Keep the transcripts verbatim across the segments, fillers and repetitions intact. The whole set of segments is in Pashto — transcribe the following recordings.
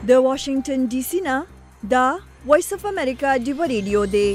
د واشنگټن ډي سي نه دا وایس اف امریکا ډیو ریډیو دی.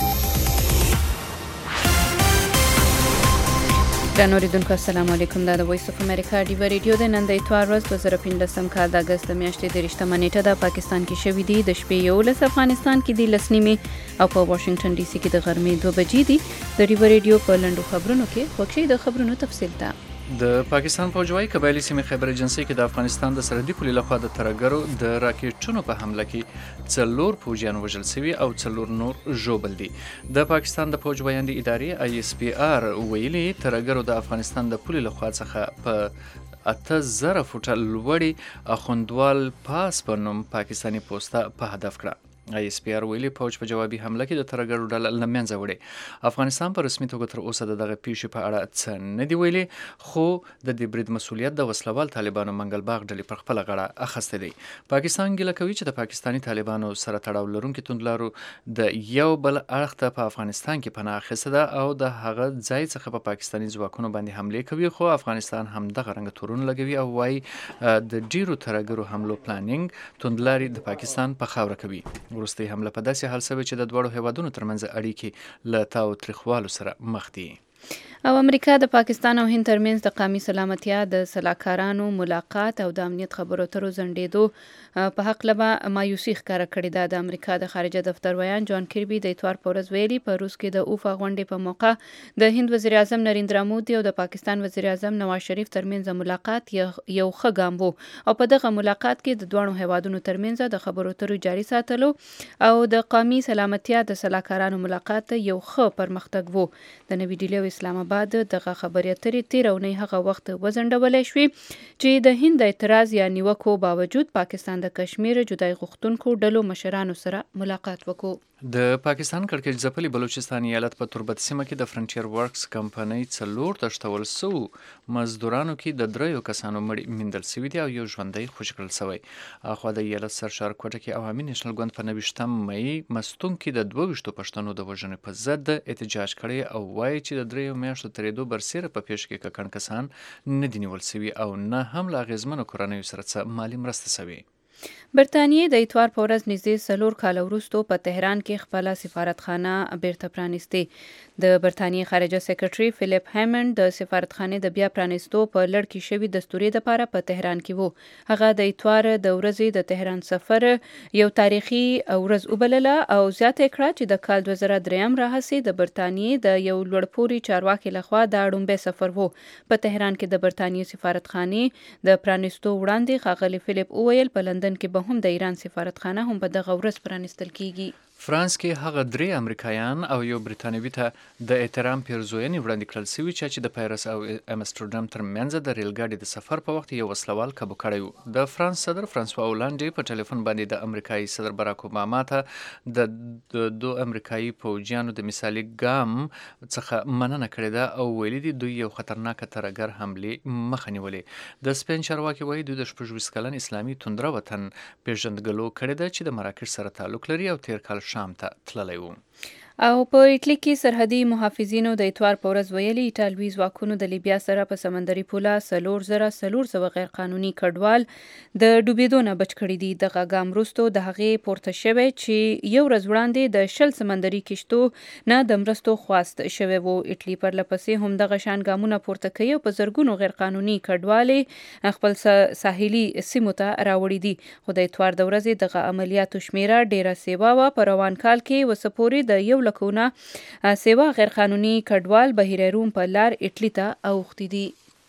ګرانو اوریدونکو السلام علیکم. دا د وایس اف امریکا ډیو ریډیو د نن د اتوار ورځ دوه زره پنځلسم کال د اګست د میاشتې دېرشمه نیټه د پاکستان کې شوې دي. د شپې یولس افغانستان کې د لس نیمې او په واشنگټن ډي سي کې د غرمې دوه بجې دي. د ډیو ریډیو په لنډو خبرونو کې وکړئ د خبرونو تفصیل ته. د پاکستان فوجوي قبایلی سیمې خیبر ایجنسي کې د افغانستان د سرحدي پولې لخوا د ترهګرو د راکېټونو په حمله کې څلور فوجیان وژل شوي او څلور نور ژوبل دي. د پاکستان د فوج ویاندې ادارې آی اس پی آر ویلي ترهګرو د افغانستان د پولې لخوا څخه په اته زره فوټه لوړې اخوندوال پاس په نوم پاکستاني پوسټه په هدف کړه. آی اس پی آر ویلي فوج په جوابي حمله کې د ترهګرو ډله له منځه وړې. افغانستان په رسمي توګه تر اوسه د دغه پیښې په اړه څه نه دي ویلي، خو د دې برید مسؤلیت د وسلوال طالبانو منګل باغ ډلې پر خپله غاړه اخیستی دی. پاکستان ګیله کوي چې د پاکستاني طالبانو سره تړاو لرونکي توندلارو د یو بل اړخ ته په افغانستان کې پناه اخیستې ده او د هغه ځای څخه په پاکستاني ځواکونو باندې حملې کوي، خو افغانستان هم دغه رنګه تورونه لګوي او وایي د ډیرو ترهګرو حملو پلانینګ توندلاري د پاکستان په خاوره کوي. وروستۍ حمله په داسې حال شوې چې د دواړو هیوادونو ترمنځ اړیکې له تاوتریخوالو سره مخ دي. او امریکا د پاکستان او هند ترمنځ د قومي سلامتیا د سلاکارانو ملاقات او د امنیت خبرو اترو ځنډېدو په هکله به مایوسي ښکاره کړې ده. د امریکا د خارجه دفتر ویان جان کربي د اتوار په ورځ ویلي په روس کې د اوفا غونډې په موقع د هند وزیر اعظم نریندرا مودي او د پاکستان وزیر اعظم نواز شریف ترمنځ ملاقات یو ښه ګام و او په دغه ملاقات کې د دواړو هیوادونو ترمنځ د خبرو اترو جاري ساتلو او د قومي سلامتیا د سلاکارانو ملاقات یو ښه پرمختګ و. د نوي ډیلي او اسلام آباد دغه خبرې اترې تیر اونۍ هغه وخت وځنډولې شوې چې د هند د اعتراض یا نیوکو باوجود پاکستان د کشمیر جدای غوښتونکو ډلو مشرانو سره ملاقات وکړو. د پاکستان کړکېچ ځپلي بلوچستان ایالت په تربت سیمه کې د فرنټیر ورکس کمپنۍ څلور تښتول سوو مزدورانو کې د دریو کسانو مړي موندل سوي دي او یو ژوندی خوشي کړل سوی. اخوا د ایالت سرشار کوټه کې عوامي نېشنل ګوند په نویشتم مۍ مستون کې د دوه ویشتو پښتنو د وژنې په ضد احتجاج کړی او وایي چې د دریو میاشتو تېرېدو برسیره په پیښه کې ککړ کسان نه دي نیول سوي او نه هم له اغېزمنو کورنیو سره څه مالي مرسته سوي. برتانیې د اتوار په ورځ نږدې څلور کاله وروسته په تهران کې خپله سفارتخانه بیرته پرانیستې. د برتانیې خارجه سکرټري فلیپ هیمنډ د سفارتخانې د بیا پرانیستو په لړ کې شوي دستوري دپاره په تهران کې وو. هغه د اتوار د ورځې د تهران سفر یو تاریخي ورځ وبلله او زیاته کړه چې د کال دوه زره دریم راهیسې د برتانیې د یو لوړپوړي چارواکي لخوا دا لومړی سفر وو. په تهران کې د برتانیې سفارتخانې د پرانیستو وړاندې ښاغلي فلیپ وویل په لندن کې به هم د ایران سفارتخانه هم په دغه ورځ پرانیستل کیږي. فرانس کې هغه درې امریکایان او یو بریتانوي ته د احترام پیرزوینې وړاندې کړل سوي چې د پاریس او امسټرډام ترمنځ د ریل ګاډي د سفر په وخت یو وسلوال کابو کړی و. د فرانس صدر فرانسوا اولانډ په ټلیفون باندې د امریکایي صدر باراک اوباما ته د دوه امریکایي پوځیانو د مثالي ګام څخه مننه کړې ده او ویلي دي دوی یو خطرناک ترهګر حملې مخه نیولې. د سپین چارواکي وایي دوی د شپږ ویشت کلن اسلامي توندره وطن پیژندګلو کړې ده چې د مراکش سره تعلق لري او تیر کال شام ته تللی و. او په ایټلی کې سرحدي محافظینو د اتوار په ورځ ویلي ایټالوي ځواکونو د لیبیا سره په سمندري پوله څلور زره څلور سوه غیر قانوني کډوال د ډوبېدو نه بچ کړي دي. دغه ګام وروسته د هغې پورته شوی چې یو ورځ وړاندې د شل سمندري کشتو نه د مرستو خواست شوی و. ایټلی پرله پسې هم دغه شان ګامونه پورته کوي او په زرګونو غیر قانوني کډوالې خپل ساحلي سیمو ته راوړي دي. خو د اتوار د ورځې دغه عملیاتو شمیره ډیره سیوا وه. په روان کال کې وسه پورې د یو لکونه سیوا غیر قانوني کډوال بحیره روم په لار ایټلی ته اوښتي دي.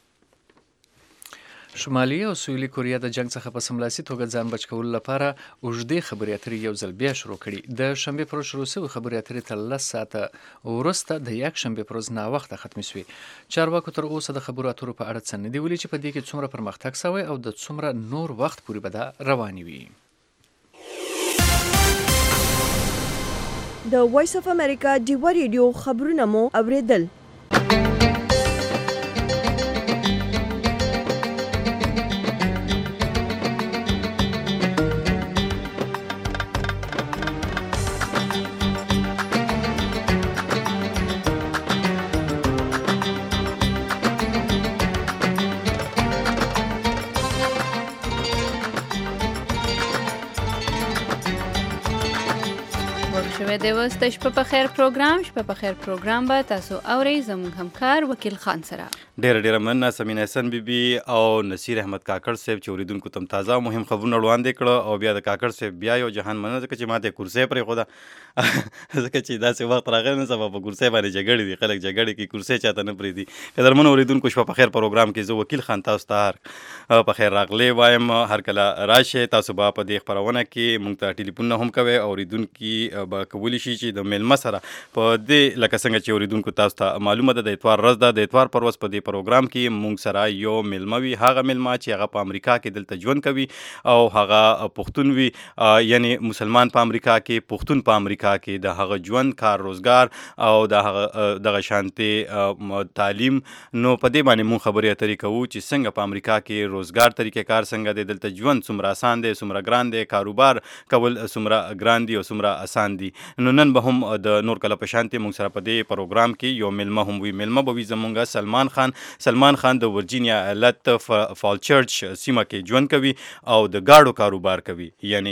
شمالي او سویلي کوریا د جنگ څخه په سملاسي توګه ځان بچ کولو لپاره اوږدې خبرې اترې یو ځل بیا شروع کړي. د شنبې پر ورځ شروع شوې خبرې اترې تر لس ساعته وروسته د یک شنبې پر ورځ ناوخته ختمې شوې. چارواکو تر اوسه د خبرو اترو په اړه څه نه دي ویلي چې په دې کې څومره پرمختګ شوی او د څومره نور وخت پورې به دا روانې وي. د وایس اف امریکا ډیو ریډیو خبرونه مو اوریدل. شوی دی اوس د شپه په خیر پروګرام شپه په خیر پروګرام به تاسو اورئ زموږ همکار وکیل خان سره. ډېره ډېره مننه سمینه حسن بي بي او نصیر احمد کاکړ صاحب چې اورېدونکو ته تازه او مهم خبرونه وړاندې کړه، او بیا د کاکړ صاحب بیا یو جهان مننه ځکه چې ما ته کرسۍ پرېښوده ځکه چې داسې وخت راغلی نه سبا په کرسۍ باندې جګړې دي، خلک جګړې کوي، کرسۍ چاته نه پرېږدي. قدرمنو اورېدونکو شپه په خیر پروګرام کې زه وکیل خان تاسو ته هر په خیر راغلی وایم. هر کله راشئ تاسو به په دې خپرونه کې موږ ته ټلیفونونه هم کوئ، اورېدونکي به کولی شي چې د میلمه سره په دې لکه څنګه چې اورېدونکو تاسو ته معلومه ده د اتوار ورځ ده، د اتوار پر ورځ په دې پروګرام کې موږ سره یو میلمه وي، هغه میلمه چې هغه په امریکا کې دلته ژوند کوي او هغه پښتون وي، یعنی مسلمان په امریکا کې، پښتون په امریکا کې، د هغه ژوند، کار، روزګار او د هغه دغه شانتې تعلیم. نو په دې باندې موږ خبرې اترې کوو چې څنګه په امریکا کې روزګار طریقې کار څنګه دی، دلته ژوند څومره اسان دی څومره ګران دی، کاروبار کول څومره ګران دي او څومره اسان دي. نو نن به هم د نور کله په شانتې موږ سره په دې پروګرام کې یو میلمه هم وي. میلمه به وي زمونږ سلمان خان. سلمان خان د ورجینیا ایالت فالچرچ سیمه کې ژوند کوي او د ګاډو کاروبار کوي، یعنی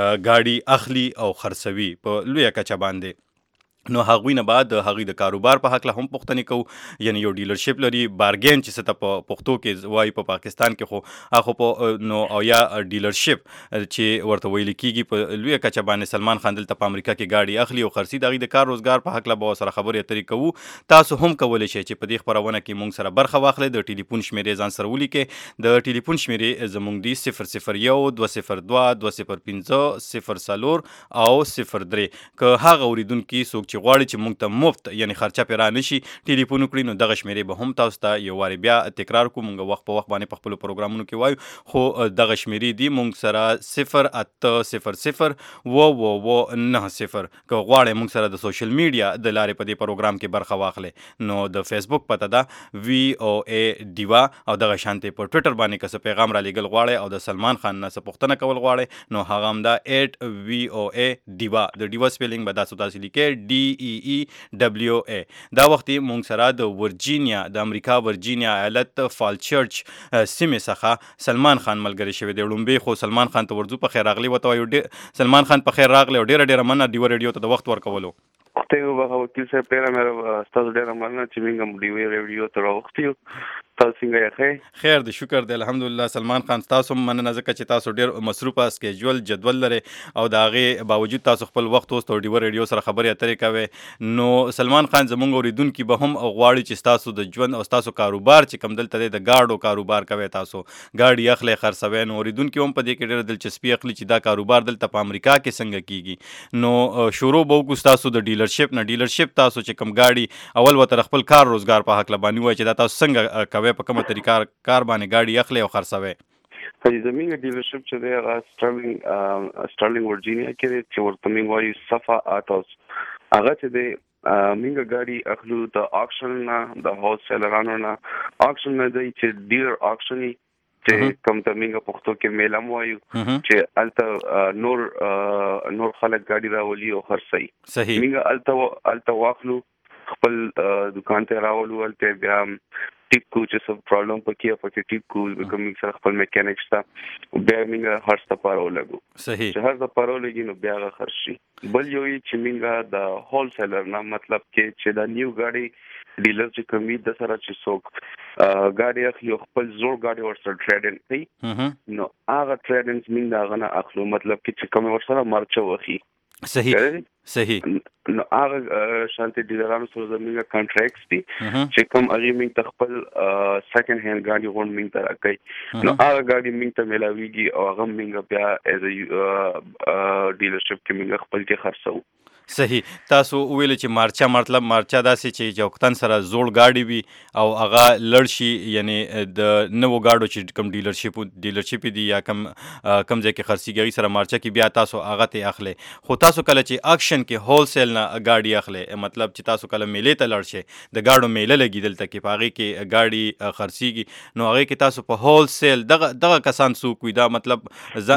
ګاډي اخلي او خرڅوي په لویه کچه باندې. نو هغوی نه بعد د هغوی د کاروبار په هکله هم پوښتنې کوو، یعنی یو ډیلرشپ لري، بارګین چې څه ته په پښتو کې وایي په پاکستان کې، خو هغه په نو او یا ډیلرشپ چې ورته ویل کېږي په لویه کچه باندې. سلمان خان دلته په امریکا کې ګاډي اخلي او خرڅي، د هغوی د کار روزګار په هکله به سره خبرې اترې کوو. تاسو هم کولی شئ چې په دې خپرونه کې موږ سره برخه واخلئ. د ټلیفون شمېرې ځان سره ولیکئ. د ټلیفون شمېرې زموږ دي صفر صفر یو دوه صفر دوه دوه صفر پنځه صفر څلور او صفر درې. که هغه اورېدونکي څوک چې غواړي چې موږ ته مفت یعنی خرچه پرې را نشي ټلیفون وکړي، نو دغه شمېرې به هم تاسو ته یو وارې بیا تکرار کړو. موږ وخت په وخت باندې په خپلو پروګرامونو کې وایو، خو دغه شمېرې دي موږ سره صفر اته صفر صفر اوه اوه اوه نهه صفر. که غواړئ موږ سره د سوشل میډیا د لارې په دې پروګرام کې برخه واخلئ، نو د فیسبوک پته ده وی او ای ډیوا، او دغه شانتې په ټویټر باندې که څه پیغام را لیږل غواړئ او د سلمان خان نه څه پوښتنه کول غواړئ، نو هغه هم ده ایټ وی او ای ډیوا. د ډیوا سپیلینګ به داسې داسې لیکئ ډي ای ای ډبلیو ای. دا وخت موږ سره د ورجینیا د امریکا ورجینیا ایالت فالچرچ سیمې څخه سلمان خان ملګری شوی دی. لومبې خو سلمان خان ته ورځو په خیر راغلی ورته وایو. سلمان خان په خیر راغلی او ډېره ډېره مننه ډیوه ریډیو ته د وخت ورکولو. ته یو به وکیل صاحب ډېره مې ستاسو ډېره مننه چې موږ هم ډیوه ریډیو ته راوختي یو. تاسو څنګه یې؟ خیر دی، شکر دی، الحمدلله. سلمان خان تاسو هم مننه ځکه چې تاسو ډېر مصروفه سکیجول جدول لرئ او د هغې باوجود تاسو خپل وخت اوس ته ډیوه ریډیو سره خبرې اترې کوئ. نو سلمان خان زموږ اورېدونکي به هم غواړي چې ستاسو د ژوند او ستاسو کاروبار چې کوم دلته دی د ګاډو کاروبار کوئ، تاسو ګاډي اخلئ خرڅوئ، نو اورېدونکي هم په دې کې ډېره دلچسپي اخلي چې دا کاروبار دلته په امریکا کې څنګه کیږي. نو شروع به وکړو ستاسو د ډیلرشپ نه. ډیلرشپ تاسو چې کوم ګاډي اول ورته خپل کار روزګار په هکله باندې ووایئ چې دا تاسو څنګه کوئ، په کومه طریقه کار باندې ګاډي اخلئ او خرڅوئ. زموږ ډیلرشپ چې دی هغه سټرلینګ سټرلینګ ورجینیا کې دی چې ورته موږ وایو صفا آرټ هاوس. هغه چې دی موږ ګاډي اخلو د آکشن نه، د هاوس سیلرانو نه. آکشن نه دی چې ډیلر آکشن چې کوم ته موږ پښتو کې میله وایو چې هلته نور نور خلک ګاډي راولي او خرڅوي. صحیح. موږ هلته هلته واخلو، خپل دکان ته راولو، هلته بیا ټیک کو چې څه پرابلم پکې پکې ټیک کو کوم سره خپل میکانیک شته، بیا موږ هر څه پاره ولګو. صحیح. چې هر څه پاره ولګي نو بیا هغه خرڅي. بل یو چې موږ د هول سیلر نه مطلب کې چې دا نیو ګاډي ډیلر چې کومي د سره چې څوک ګاډي اخلي خپل زوړ ګاډي ورسره ټریډ کوي، نو هغه ټریډنس موږ هغه نه اخلو، مطلب کې چې کوم ورسره مرچه وخی. صحیح. صحیح. نو هغه شانتي ډیلرانو سره زموږ کانټریکټس دي چې کوم هغه موږ خپل سیکنډ هاند ګاډي غون موږ ته راکړي، نو هغه ګاډي موږ ته ملاويږي او هغه موږ بیا ایز ا ډیلرشپ کې موږ خپل کې خرڅو. صحیح. تاسو ویل چې مارچا مطلب مارچا داسې چې جوختن سره زوړ ګاډي وي او هغه لړ شي، یعنی د نوو ګاډو چې کوم ډیلرشپ ډیلرشپ دي یا کوم کوم ځای کې خرڅیږي سره مارچا کې بیا تاسو هغه ته اخلي. خو تاسو کله چې اکشن کې هول سیل نه ګاډي اخلي، مطلب چې تاسو کله میلې ته لړ شئ، د ګاډو میله لګي دلته کې په هغې کې ګاډي خرڅیږي، نو هغې کې تاسو په هول سیل دغه دغه کسان څوک وي؟ دا مطلب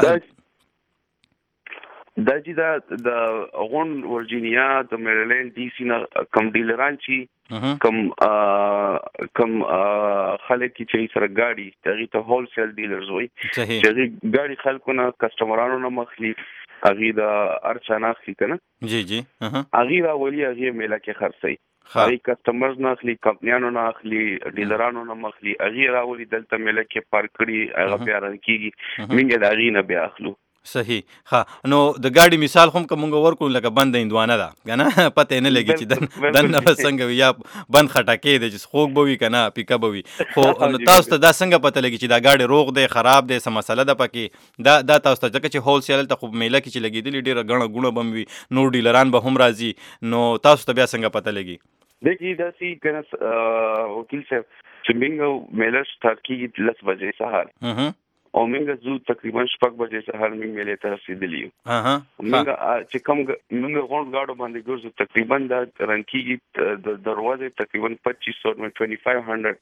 دا چې دا د غون ورجینیا د میریلینډ ډي سي نه کم ډیلران چې کم کم خلک چې سره ګاډي هغه ته هول سیل ډیلرز وایي، چې هغه ګاډي خلکو نه کسټمرانو نه مخلي هغه د ارچنا اخلي کنه جی جی اها هغه راولي هغه میله کې خرڅي هغه کسٹمرز نه اخلي کمپنیانو نه اخلي ډیلرانو نه مخلي هغه راولي دلته میله کې پارک کړي هغه بیا رانکیږي موږ د هغه نه بیا اخلو صحیح. ها نو د گاډي مثال هم کوم ورکو لکه بند اندوانه ده کنه پته نه لګي چې دن دن څنګه یا بند خټکې د جس خوګ بوي کنه پیک اپ بوي خو نو تاسو ته دا څنګه پته لګي چې دا گاډي روغ دی خراب دی سم مسله ده پکې دا دا تاسو ته ځکه چې هول سیل ته خو میله کې چې لګیدلی ډیره غړ غونه بم وي نو ډیلران به هم راځي نو تاسو ته بیا څنګه پته لګي دګي دا سي کنه وکیل صاحب چې موږ میله سٹارټ کیږي لس بجې سهار او موږ زو تقریبا شپږ بجې سهار موږ میلې ته رسیدلی یو اها موږ چې کوم موږ غونډ گاډو باندې ګرځو تقریبا د رنکیږي د دروازه تقریبا پچیس سو پنځه هزار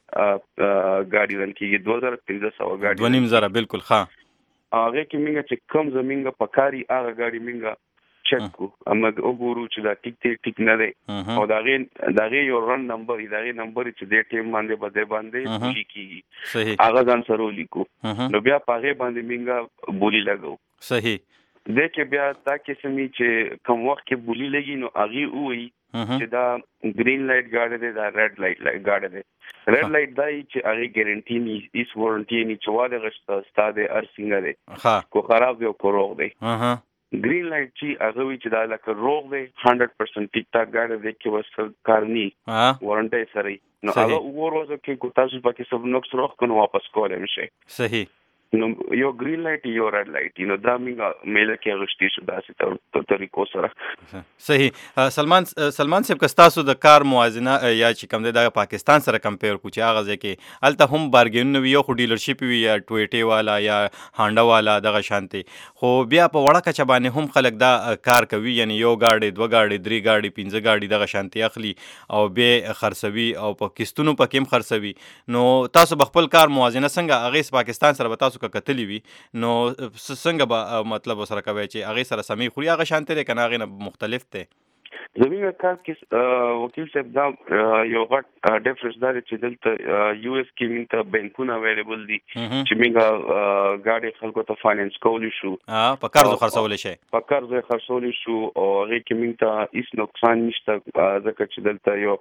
ګاډي رنکیږي دوه هزار پنځه سوه ګاډي دوه نیم زره بالکل ښه هغه کې موږ چې کوم زمينګ پکاري هغه ګاډي موږ چک کو اما وګورو چې دا ټیک ټیک ټیک نه دی او دا غي دا غي یو رن نمبر دا غي نمبر چې د ټیم باندې بده باندې بولی کیږي صحیح هغه ځان سره لیکو نو بیا پاغه باندې منګه بولی لګاو صحیح د کې بیا تا کې سمي چې کوم وخت کې بولی لګي نو هغه وې چې دا گرین لایټ گاډي دی دا ریډ لایټ گاډي دی ریډ لایټ دای چې هغه ګارانټي ني هیڅ وارنټي ني چې واده غشت ستاده ارسینګ دی ها کو خراب دی او کو روغ دی اها گرین لایټ چې هغه وی چې دا لکه روغ دی هنډرډ پرسنټ ټیک ټاک گاډي دی کې وسل کارني وارنټي سره نو هغه وګورځو کې کو تاسو پکې سب نقص روغ کنه واپس کولای شي صحیح نو یو گرین لایټ یو ریډ لایټ نو دا موږ میله کې غشتي شو داسې تر طریقو سره صحیح سلمان سلمان صاحب کستاسو د کار موازنه یا چې کوم د پاکستان سره کمپیر کو چې هغه ځکه الته هم بارګین وی یو خو ډیلرشپ وی یا ټویټي والا یا هانډا والا دغه شانتي خو بیا په وړه کچ باندې هم خلک دا کار کوي یعنی یو گاډي دوه گاډي درې گاډي پنځه گاډي دغه شانتي اخلي او به خرڅوي او په کیستونو پکې هم خرڅوي نو تاسو خپل کار موازنه څنګه هغه پاکستان سره تاسو کتلی وي نو څنګه به مطلب سره کوي چې هغه سره سمي خوري هغه شانته کنه هغه مختلف ته زمينه کار کې وکیل صاحب دا یو غټ ډیفرنس دا چې دلته یو اس کې مینته بانکونه اویلیبل دي چې موږ گاډي خلکو ته فاینانس کولی شو ها په قرض خرڅول شي په قرض خرڅول شو او هغه کې مینته هیڅ نقصان نشته ځکه چې دلته یو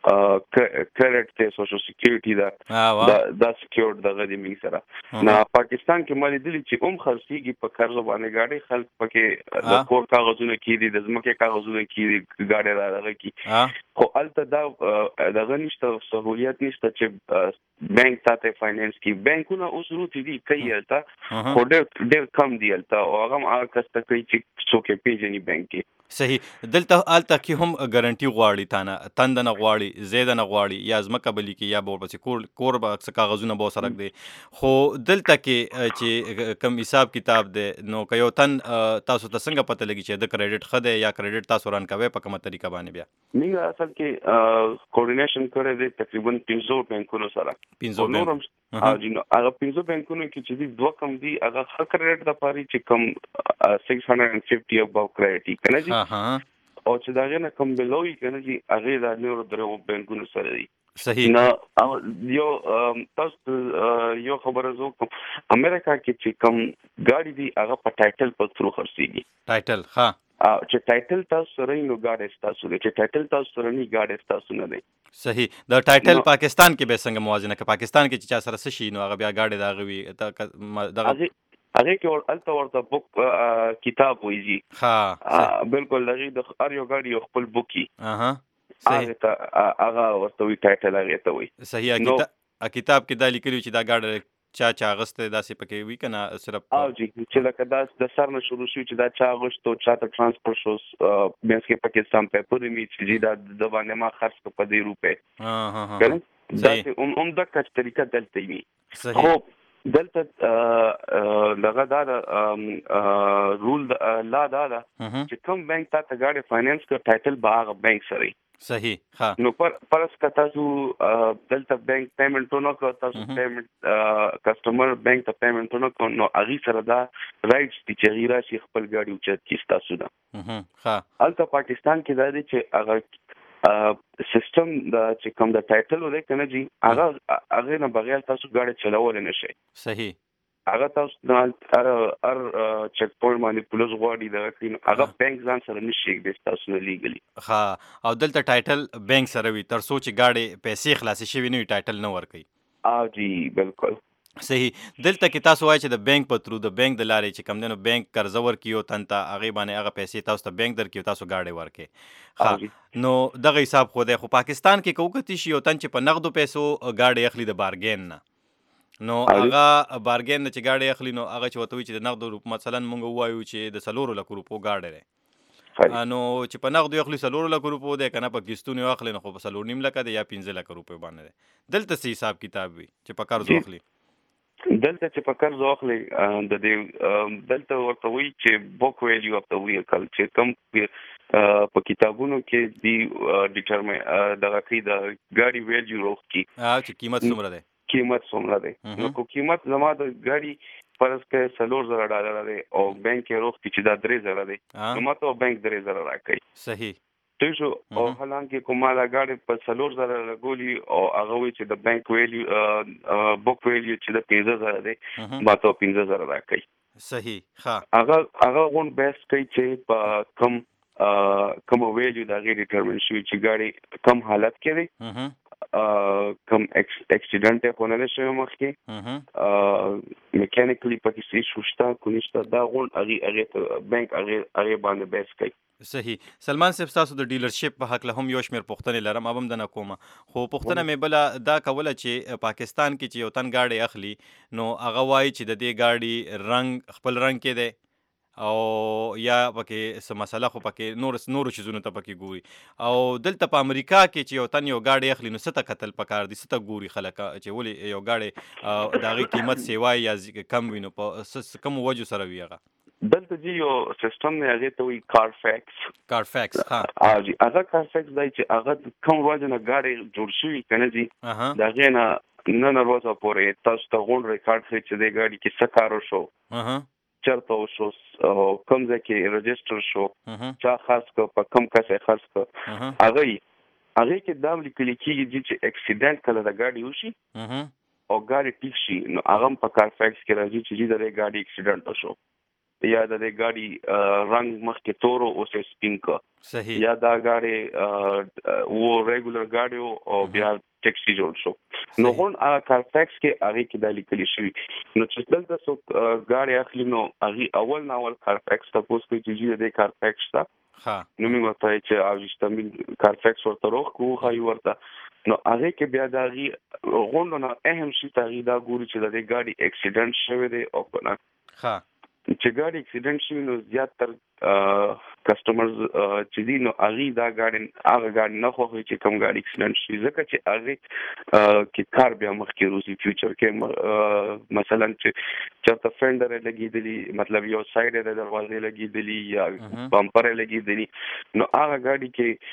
کریډټ ته سوشل سکیورټي دا دا سکیورټ دغه دی موږ سره نه پاکستان کې مالي دي چې اوم خرڅيږي په قرض باندې گاډي خلک پکې د کور کاغذونه کیدي د ځمکې کاغذونه کیدي گاډي راغی کی خو الته دا دغه نشته سہولیت نشته چې بانک ته فاینانس کی بانکونه اوس روتي دي کوي الته خو ډېر ډېر کم دي الته او هغه هغه کسته کوي چې څوک پیژني بانک کې صحیح دلته الته کې هم ګارانټي غواړي تانه تند نه غواړي زید نه غواړي یا ځمکه بلی کې یا به پس کور کور به څه کاغذونه به سره دي خو دلته کې چې کم حساب کتاب دی نو که یو تن تاسو ته څنګه پته لګي چې د کریډټ خده یا کریډټ تاسو ران کوي په کومه طریقه باندې بیا موږ اصل کې کوارډینیشن کړی دی تقریبا پنځه بانکونو سره پنځه بانک ها جنو هغه پنځه بانکونو کې چې دوه کم دي هغه هر کریډټ د پاري چې کم six hundred fifty اباو کریډټ کنه جی او چې دا غنه کم بلوي کنه جی هغه د نورو درو بانکونو سره دي صحیح نو یو تاسو یو خبره زو امریکا کې چې کم گاډي دي هغه په ټایټل په ترو خرڅيږي ټایټل ها چې ټایټل تاسو سره نو گاډي تاسو دي چې ټایټل تاسو سره نه گاډي تاسو نه دي صحیح د ټایټل پاکستان کې به څنګه موازنه کې پاکستان کې چې چا سره شي نو هغه بیا گاډي دا غوي دغه هغه کې ور الته ورته بوک کتاب وایي ها بالکل لغي د هر یو گاډي خپل بوکي اها صحیح هغه ورته وی ټایټل هغه ته وي صحیح کتاب کې دا لیکلو چې دا گاډي چا چا غسته داسې پکې وی کنه صرف او جی چې لکه دا د سر نه شروع شي چې دا چا غشتو چا ته ترانسپورت شو مېس کې پاکستان په پوری می چې دا د باندې ما خرڅ په دې روپے ها ها ها دا هم هم د کټ طریقه دلته وي خو دلته لغه دا رول لا دا چې کوم بانک ته گاډي فاینانس کو ټایټل باغ بانک سره صحیح ها نو پر پرس کتا سو دلته بانک پیمنٹ نو کو تاسو پیمنٹ کسٹمر بانک ته پیمنٹ نو کو نو اغي سره دا رائټس دي چې غیره شي خپل گاډي اوچت کیستا تاسو دا ها الته پاکستان کې دا دي چې اگر سیستم دا چې کوم د ټایټل ولې کنه جی هغه هغه نه بغیر تاسو گاډي چلول نه شي صحیح هغه تاسو د هر هر چک پوینټ باندې پولیس غواړي دا کین هغه بانک ځان سره نشي د تاسو نه لیګلی. ها او دلته ټایټل بانک سره وي تر څو چې گاډي پیسې خلاصې شي نه ټایټل نه ورکي. اه جی بالکل صحیح. دلته کې تاسو وایي چې د بانک په ترو د بانک د لارې چې کم دنو بانک قرضه ورکیو تنته هغه باندې هغه پیسې تاسو ته بانک درکیو تاسو گاډي ورکي. ها نو دغه حساب خو دی خو پاکستان کې کوکتی شي او تن چې په نقدو پیسو گاډي اخلي د بارګین نه نو هغه بارګین نه چې گاډي اخلي نو هغه چې وته چې د نقدو روپ مثلا مونږ وایو چې د سلورو لک روپو گاډي لري نو چې په نقدو اخلي سلورو لک روپو دی کنه په کیستونو اخلي نو خو په سلور نیم لک دی یا پنځه لک روپو باندې دی. دلته سي حساب کتاب وي چې په قرض اخلي دلته چې په قرض اخلي د دې دلته ورته وی چې بوک ویلیو اف د ویکل چې کم په کتابونو کې دی ډیټرمین دغه کې د ګاډي ویلیو روکي چې قیمت څومره ده قیمت څومره ده نو کو قیمت زما د ګاډي فرض کې سلور زره ډالر ده او بانک یې روکي چې دا درې زره ده نو ماته بانک درې زره راکړي. صحیح تاسو او حالانکه کومه ګاډي په سلور زره لګولي او هغه وی چې د بانک ویلیو بوک ویلیو چې د پنځه زره ده ماته پنځه زره راکړي. صحیح. ها هغه هغه غون بیسټ کوي چې په کم کوم ویلیو دا غیر ډیټرمین شي چې ګاډي کم حالت کې دی کم اکسیډنټ په نه شوی مخکې میکانیکلی پکې څه شوشتا کو نشته دا غون هغه هغه بانک هغه هغه باندې بیس کوي. صحیح. سلمان صاحب تاسو د ډیلرشپ په حق له هم یو شمیر پوښتنې لرم ابم د نه کومه خو پوښتنه مې بل دا کوله چې پاکستان کې چې یو تن گاډي اخلي نو هغه وایي چې د دې گاډي رنگ خپل رنگ کې دی او یا پکې څه مسله خو پکې نور نور چیزونه ته پکې ګوري او دلته په امریکا کې چې یو تن یو گاډي اخلي نو څه ته قتل پکار دي څه ته ګوري خلک چې ولې یو گاډي د هغې قیمت سیوای یا کم وي نو په کوم وجو سره وي هغه دلته جی یو سیستم نه هغه ته وی کارفیکس کارفیکس. ها اه جی هغه کارفیکس دی چې هغه کوم وجه نه گاډي جوړ شوی کنه جی دا غینه نه نه ورځ پورې تاسو ته غون ریکارډ شي چې د گاډي کې څه کارو شو اها چرته شو کوم ځکه ريجستره شو چا خاص کو په کوم کسه خاص کو هغه هغه کې دا لیکل کېږي چې اکسیډنټ کله د گاډي وشي او گاډي ټیک شي نو هغه په کارفیکس کې راځي چې د گاډي اکسیډنټ شو یا د گاډي رنگ مخکې تورو او سپین کو. صحیح. یا دا گاډي وو ریګولر گاډي او بیا ټیکسي جوړ شو نو هون کارفیکس کې هغه کې د لیکل شوی نو چې دلته سو گاډي اخلي نو هغه اول ناول کارفیکس تاسو کوی چې د کارفیکس تا ها نو موږ ته چې اوجستمل کارفیکس ورته روخ کو هاي ورته نو هغه کې بیا دا غي غونډه نه اهم شي ته دا ګوري چې د گاډي اکسیډنټ شوی دی او کنه ها چې ګاډي اکسیډنټ شي نو زیاتره کسٹمرز چې دي نو هغه دا ګاډي هغه ګاډي نه خوښوي چې کوم ګاډي اکسیډنټ شي ځکه چې هغه کې کار بیا مخکې روزي فیوچر کې مثلا چې چرته فندر لګیدلی مطلب یو سایډ د دروازې لګیدلی یا بمپر لګیدلی نو هغه ګاډي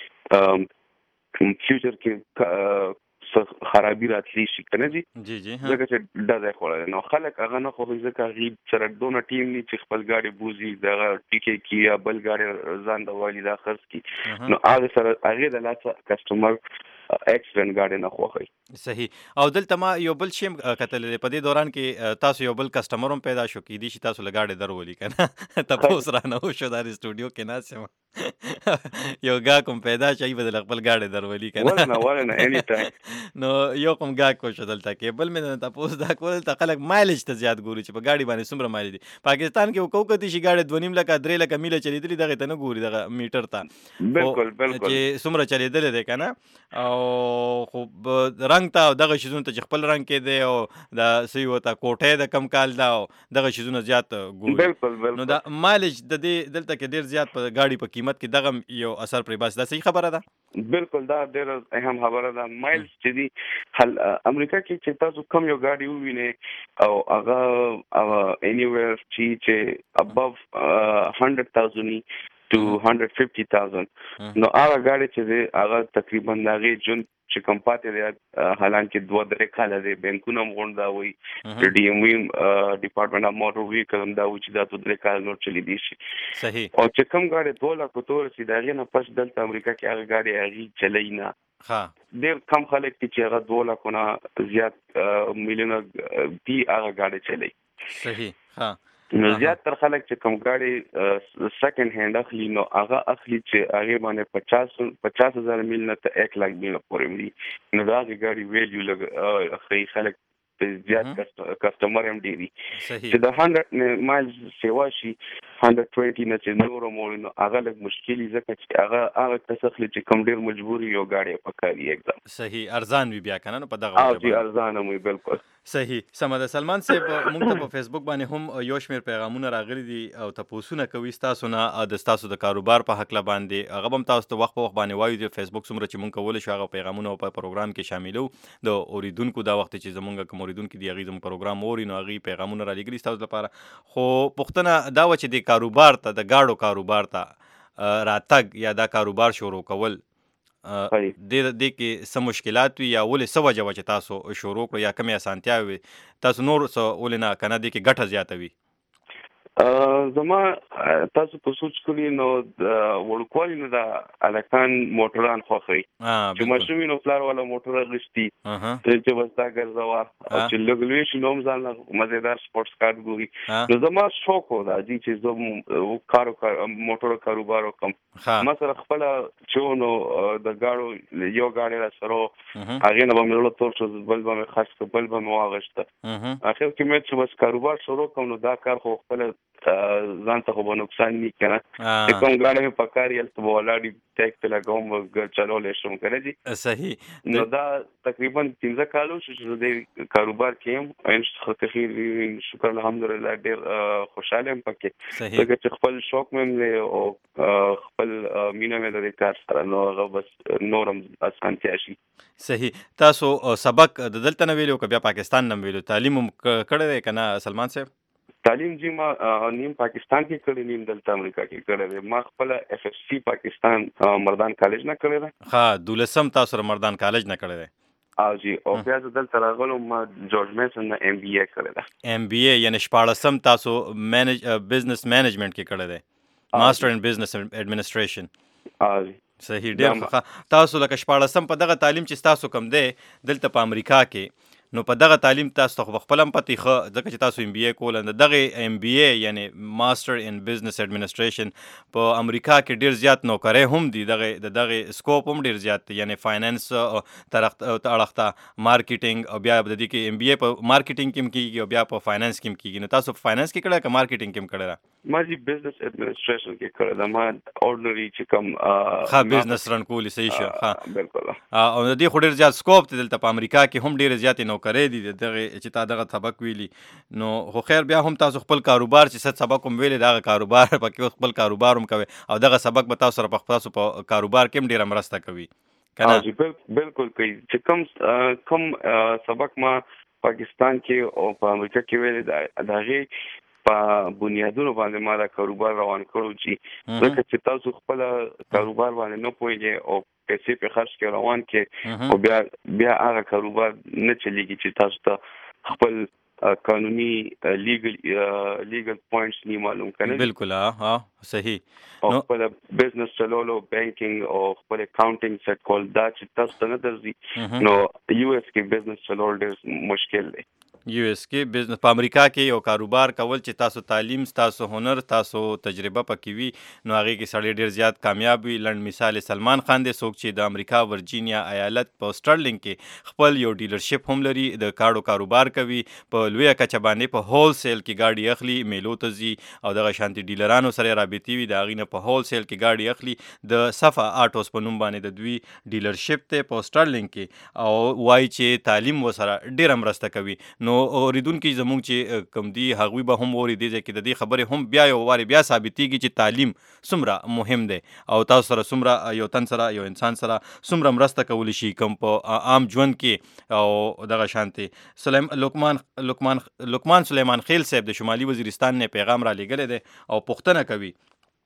کې فیوچر کې خرابي راتلی شي کنه جی جی جی ځکه چې دا ځای خورل نو خلک هغه نه خو ځکه غیب سره دونه ټیم ني چې خپل گاډي بوزي دا ټیکې کی یا بل گاډي ځان د والی دا خرڅ کی نو هغه سره هغه د لاته کسٹمر اکسیډنټ گاډي نه خوخی. صحیح. او دلته ما یو بل شیم کتل په دې دوران کې تاسو یو بل کسٹمر هم پیدا شو کی دي چې تاسو لګاډي درولي کنه تاسو را نه شو د استودیو کې ناسم یو گا کوم پیدا شي بدل خپل گاډي درولي کنه ورنه ورنه اني ټایم نو یو کوم گا کو شو دلته کې بل مې تاسو دا کول ته خلک مایلج ته زیات ګوري چې په گاډي باندې څومره مایلج دي. پاکستان کې وکاو کدي شي گاډي دوه نیم لکه درې لکه میله چلیدلې دغه ته نه ګوري دغه میټر ته بالکل بالکل چې څومره چلیدل دي کنه او خو رنگ ته دغه شیزونه ته خپل رنگ کې دی او دا سی وته کوټه د کم کال دا دغه شیزونه زیات ګوري. بالکل بالکل نو دا مایلج د دې دلته کې ډیر زیات په گاډي په قیمت کې دغه یو اثر پرې بس دا صحیح خبره ده. بالکل دا ډیر اهم خبره ده. مایلز چې دی حل امریکا کې چې تاسو کوم یو گاډي ووینئ او هغه انیویر چې چې above one hundred thousand to one hundred fifty thousand نو هغه گاډي چې هغه تقریبا هغه جون چې کوم پاتې دی حالانکه دوه درې کاله دی بانکونه مونږ دا وي د ډي ام وی ډپارټمنټ اف موټر ویکل دا و چې دا دوه درې کاله نور چلی دي شي. صحیح. او چې کوم گاډي دوه لک تور سي دا غي نه پس دلته امریکا کې هغه گاډي هغه چلی نه ها ډېر کم خلک چې هغه دوه لک نه زیات میلیونه دی هغه گاډي چلی صحیح ها نو زیات تر خلک چې کوم ګاډي سیکنډ هاند اخلي نو هغه اخلي چې هغه باندې پچاس پچاس هزار میل نه ته یک لاک میل پورې وي نو دا ګاډي ویلیو لګ اخري خلک زیات کسٹمر هم ډیری چې د هندرد مایلز سیوا شي هندرد توینټي نه چې نور مو نو هغه لږ مشکلي ځکه چې هغه هغه تسخلی چې کوم ډیر مجبوري یو گاډي پکاري एकदम صحیح ارزان وی بیا کنه نو په دغه او جی ارزان مو بالکل صحیح سمه سلمان صاحب موږ ته په فیسبوک باندې هم یو شمیر پیغامونه راغلي دي او تاسو کوي تاسو نه د تاسو د کاروبار په حق لا باندې هغه هم تاسو ته وخت په وخت باندې وایو د فیسبوک څومره چې موږ کول شو هغه پیغامونه په پروګرام کې شاملو د اوریدونکو دا وخت چې زمونږ کوم اوریدونکو دی هغه زموږ پروګرام اوري نو هغه پیغامونه را لګري تاسو لپاره خو پښتنه دا و چې د کاروبار ته د گاډو کاروبار ته راتګ یا دا کاروبار شروع کول د دې کې سم مشکلات وي یا ولې څه وجه وه چې تاسو شروع کړو یا کومې اسانتیاوې وي تاسو نور څه ولې نه کنه دې کې ګټه زیاته وي زما تاسو په سوچ کړی نو ورکوالي نو د الکان موټران خوخي چې ماشومې نو فلار والا موټر غشتي چې وستا ګرځوا او چې لګلوي شي نوم ځان مزیدار سپورتس کار ګوري نو زما شوق و دا چې زه کارو موټر کاروبار وکم مثلا خپل چونو د گاډو یو گاډي را سره هغه نه به مې تور شو بل به مې خاص بل به مې واغشته اخر کې مې چې بس کاروبار شروع کوم نو دا کار خو خپل ځان ته خو به نقصان نه کنه چې کوم غاړه په کار یل ته ولاړی ټیک ته لګوم چلولې شم کنه جی صحیح نو دا تقریبا پنځه کالو چې د کاروبار کې ان خیر شکر الحمدلله ډیر خوشاله یم پکې څنګه چې خپل شوق مې او خپل مینه مې د کار سره نو هغه بس نورم اسانتیا شي صحیح تاسو سبق د دلته نه ویلو که بیا پاکستان نه ویلو تعلیم کړی دی کنه سلمان صاحب تعلیم جی ما نیم پاکستان کې کړی نیم دلته امریکا کې کړی ما خپل اف اف سی پاکستان مردان کالج نه کړی دی ها دولسم تاسو مردان کالج نه کړی دی او جی او بیا دلته راغلم ما جورج میسن نه ام بی ای کړی دی ام بی ای یعنی شپاړسم تاسو مینج بزنس مینجمنت کې کړی دی ماستر ان بزنس ایڈمنسټریشن او صحیح ډیر ښه تاسو لکه شپاړسم په دغه تعلیم چې تاسو کوم دی دلته په امریکا کې نو په دغه تعلیم تاسو خو خپل هم پتی خو ځکه چې تاسو ام بی ای کول نه دغه ام بی ای یعنی ماستر ان بزنس ایڈمنسټریشن په امریکا کې ډیر زیات نوکرۍ هم دي دغه دغه سکوپ هم ډیر زیات دی یعنی فاینانس طرف اړخته مارکیټینګ او بیا د دې کې ام بی ای په مارکیټینګ کې کیږي او بیا په فاینانس کې کیږي نو تاسو په فاینانس کې کړه که مارکیټینګ کې کړه ما جی بزنس ایڈمنسټریشن کې کړه دا ما اورډنری چې کوم ښه بزنس رن کولی صحیح شه ها بالکل او د دې خو ډیر زیات سکوپ دی دلته په امریکا کې هم ډیر زیات نو کرے دي دغه چې تا دغه سبق ویلي نو خو خیر بیا هم تاسو خپل کاروبار چې ست سبق هم ویلي دغه کاروبار پکې خپل کاروبار هم کوي او دغه سبق به تاسو سره په تاسو په کاروبار کې هم ډیره مرسته کوي کنه جی بالکل کوي چې کوم کوم سبق ما پاکستان کې او په امریکا کې ویلي دغه په بنیادونو باندې ما دا کاروبار روان کړو چې ځکه چې تاسو خپل کاروبار باندې نه پوهیږئ او پیسې په خرج کې روان کې او بیا بیا هغه کاروبار نه چلیږي چې تاسو ته خپل قانوني لیګل لیګل پوینټس نه معلوم کړي بالکل ها صحیح او خپل بزنس چلولو بانکینګ او خپل اکاونټینګ سیټ کول دا چې تاسو ته نه درځي نو یو اس کې بزنس چلول ډېر مشکل دی یو اس کې بزنس په امریکا کې یو کاروبار کول چې تاسو تعلیم تاسو هنر تاسو تجربه پکې وي نو هغه کې سړی ډیر زیات کامیاب وي لند مثال سلمان خان دی څوک چې د امریکا ورجینیا ایالت په سټرلینګ کې خپل یو ډیلرشپ هم لري د کاړو کاروبار کوي په لوی کچه باندې په هول سیل کې گاډي اخلي میلو ته ځي او دغه شانتي ډیلرانو سره رابطي وي دا غینه په هول سیل کې گاډي اخلي د صفا آټوس په نوم باندې د دوی ډیلرشپ ته په سټرلینګ کې او وای چې تعلیم وسره ډیر مرسته کوي نو اوریدونکو زموږ چې کم دي هغوی به هم اوري دي چې د دې خبرې هم بیا یو واري بیا ثابتېږي چې تعلیم څومره مهم دی او تاسو سره څومره یو تن سره یو انسان سره څومره مرسته کولی شي کوم په عام ژوند کې او دغه شانتي سلیم لقمان لقمان لقمان سلیمان خیل صاحب د شمالي وزیرستان نه پیغام را لېږلی دی او پوښتنه کوي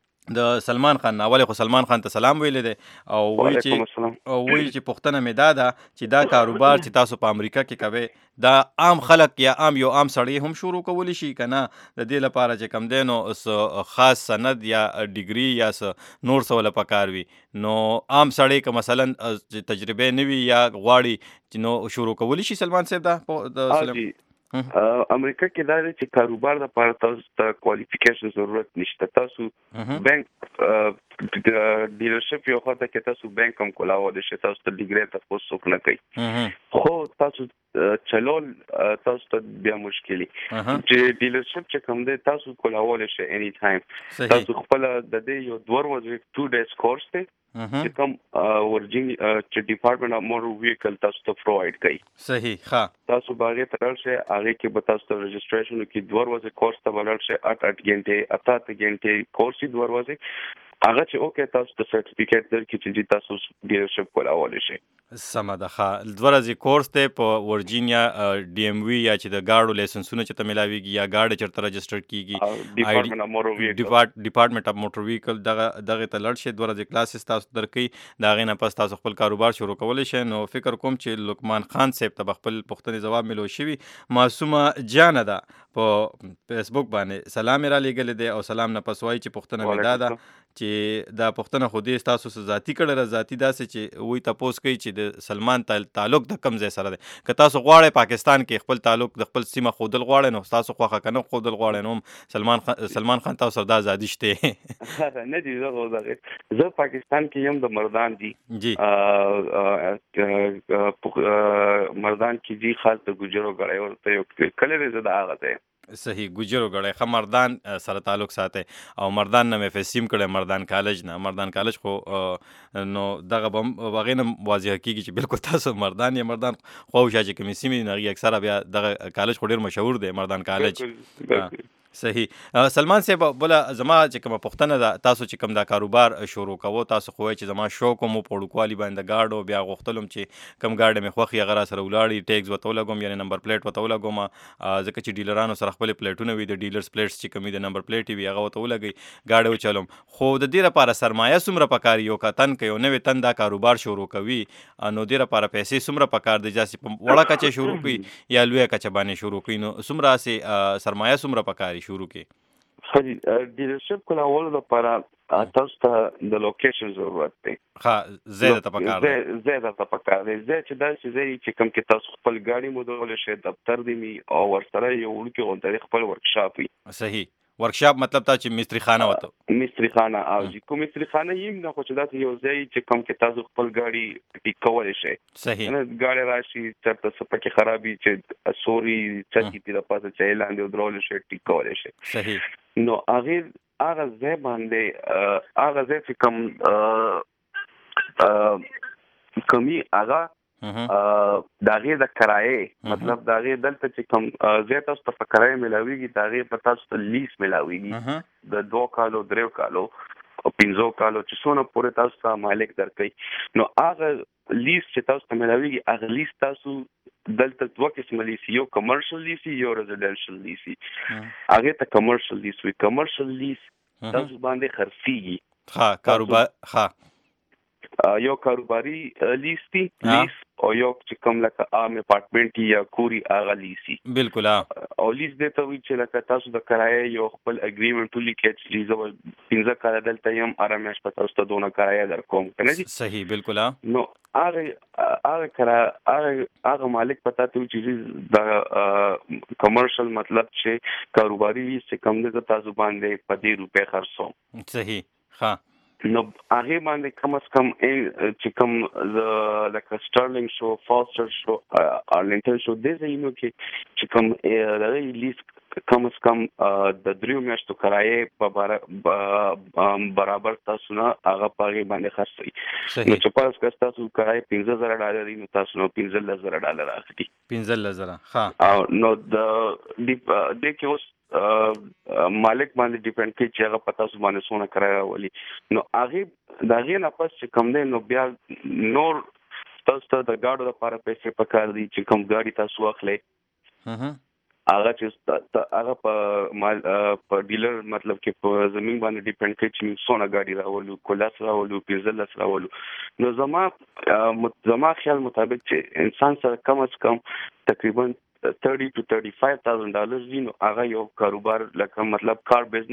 د سلمان خان اول خو سلمان خان ته سلام ویل دي او وی چې او وی چې پښتنه مې دا ده چې دا کاروبار چې تاسو په امریکا کې کوي دا عام خلک یا عام یو عام سړی هم شروع کولی شي کنه د دې لپاره چې کم دی نو خاص سند یا ډیګري یا نور څه ولا پکار وي نو عام سړی که مثلا تجربه نه وي یا غواړي چې نو شروع کولی شي سلمان صاحب دا امریکا کې دا دی چې کاروبار لپاره تاسو ته کوالیفیکیشن ضرورت نشته. تاسو بانک ډیلرشپ یو خاطر کې تاسو بانک هم کولاولی شئ، تاسو ته ډیګری تاسو څوک نه کوي، خو تاسو چلول تاسو ته بیا مشکلي چې ډیلرشپ چې کوم دی تاسو کولاولی شئ اني ټایم. تاسو خپل د دې یو دوه ورځې ټو ډیز کورس دی چې کوم ورجینی چې ډپارټمنټ اف موټر وهیکل تاسو ته پرووايډ کوي. صحیح. ښه، تاسو باغې ته ورشئ، هغه کې به تاسو ته رجسټریشن کې دوه ورځې کورس ته ورشئ، اته اته غنټې اته اته غنټې کورس دی دوه ورځې. هغه چې اوکې تاسو ته سرټیفیکیټ درکړي چې تاسو ډیلرشپ کولاولی شئ. سمه ده. ښه، دوه ورځې کورس دی په ورجینیا ډي ایم وي یا چې د گاډو لایسنسونه چې ته ملاویږي یا گاډي چېرته رجسټر کیږي، ډپارټمنټ اف موټر وهیکل ډپارټمنټ اف موټر وهیکل دغه دغه ته لړ شئ، دوه ورځې کلاسز تاسو درکوي، د هغې نه پس تاسو خپل کاروبار شروع کولی شئ. نو فکر کوم چې لقمان خان صاحب ته به خپل پوښتنې ځواب ملو شوي. معصومه جانه ده په فیسبوک باندې سلام یې را لیږلی دی او سلام نه پس وایي چې پوښتنه مې دا ده چې دا پوښتنه خو دې ستاسو څه ذاتي کړې ده، ذاتي داسې چې وایي تپوس کوي چې د سلمان تعلق د کوم ځای سره دی. که تاسو غواړئ پاکستان کې خپل تعلق د خپل سیمه ښودل غواړئ نو ستاسو خوښه که نه ښودل غواړئ نو هم سلمان خان سلمان خان تاسو سره دا ازادي شته. نه دي، زه پاکستان کې یم، د مردان دي جی مردان کې دي، خاص د ګوجرو ګړی ورته یو کلی دی، زه د هغه ځای. صحیح، ګوجرو ګړی. ښه، مردان سره تعلق ساتئ او مردان نه مې فیسیم کړی، مردان کالج نه. مردان کالج خو نو دغه به هم هغې نه واضحه کېږي چې بالکل تاسو مردان یا مردان خواوشا چې کومې سیمې دي هغې اکثره بیا دغه کالج خو ډېر مشهور دی، مردان کالج. صحیح. سلمان صاحب، بله زما چې کومه پوښتنه ده، تاسو چې کوم دا کاروبار شروع کوو، تاسو خو وایئ چې زما شوق هم و په وړوکوالي باندې د ګاډو، بیا غوښتلم چې کوم ګاډی مې خوښ وي هغه را سره ولاړي، ټیکس ورته ولګوم یعنې نمبر پلیټ ورته ولګوم، ځکه چې ډیلرانو سره خپلې پلیټونه وي، د ډیلرز پلیټس چې کوم وي د نمبر پلیټ وي هغه ورته ولګئ، ګاډی وچلوم. خو د دې لپاره سرمایه څومره پکار یو که تن که یو نوی تن دا کاروبار شروع کوي نو دې لپاره پیسې څومره پکار دی، داسې په وړه کچه شروع کړي یا لویه کچه باندې شروع کړي، نو څومره هسې سرمایه څومره پکار شروع کړي؟ ډیلرشپ کولو لپاره تاسو ته د لوکیشن ضرورت دی. ښه، ځای درته پکار دی. ځای درته پکار دی، ځای چې داسې ځای چې کوم کې تاسو خپل ګاډي مودولی شئ، دفتر دې وي او ورسره یو وړوکې غونډه خپل ورکشاپ وي. صحیح. ورکشاپ مطلب تا چې مستری خانه وته مستری خانه او چې کوم مستری خانه یم نه، خو چې داسې یو ځای چې کوم کې تاسو خپل ګاډي ټیک کولی شئ. صحیح. نه ګاډی راشي چېرته څه پکې خرابي چې سوري څکي دي د پاسه چې لاندې ودرولی شئ، ټیک کولی شئ. صحیح. نو هغې هغه ځای باندې هغه ځای چې کوم کمی هغه د هغې د کرایې مطلب د هغې دلته چې کوم ځای تاسو ته په کرایې میلاویږي د هغې په تاسو ته لیز میلاویږي د دوه کالو دریو کالو او پنځو کالو چې څونه پورې تاسو ته مالک درکوي. نو هغه لیز چې تاسو ته میلاویږي هغه لیز تاسو دلته دوه قسمه لیسي، یو کمرشل لیسي یو ریزیډنشل لیسي. هغې ته کمرشل لیس وي. کمرشل لیس تاسو باندې خرڅیږي. ښه، کاروبار. ښه، یو کاروباري لیس دی، لیس او یو چې کوم لکه عام اپارټمنټ یا کوري هغه لیسي. بالکل. او لیس دې ته وایي چې لکه تاسو د کرایې یو خپل اګریمنټ ولیکئ چې لیز پنځه کاله دلته یم، هره میاشت به تاسو ته دونه کرایه درکوم، که نه دي؟ صحیح. بالکل. نو هغه هغه کرایه هغه هغه مالک پتا ته وایي چې د کمرشل مطلب چې کاروباري لیس چې کوم دی تاسو باندې په دې روپۍ خرڅوم. صحیح. ښه، نو هغې باندې کم از کم چې کوم لکه سټرلینګ شو، فاسټر شو، ارلنګټن شو، دې ځایونو کې چې کوم د هغې لیز کم از کم د دریو میاشتو کرایې برابر تاسو نه هغه په هغې باندې خرڅوي. نو چې فرض کړه ستاسو کرایې پنځه زره ډالر وي نو تاسو نو پنځلس زره ډالر اخلي. پنځلس زره. ښه. او نو د دې کې اوس مالک باندې ډیپند کوي چې هغه په تاسو باندې څونه کرایه راولي. نو هغې د هغې نه پس چې کوم دی نو بیا نور تاسو ته د ګاډو لپاره پیسې پکار دي چې کوم ګاډي تاسو واخلئ هغه چې هغه په په ډیلر مطلب کې په زمین باندې ډیپند کوي چې څونه ګاډي راولو، کلاس راولو، پنځلس راولو. نو زما زما خیال مطابق چې انسان سره کم از کم تقریبا thirty to thirty-five thousand dollars دی، نو هغه یو کاروبار لکه مطلب کار بزنس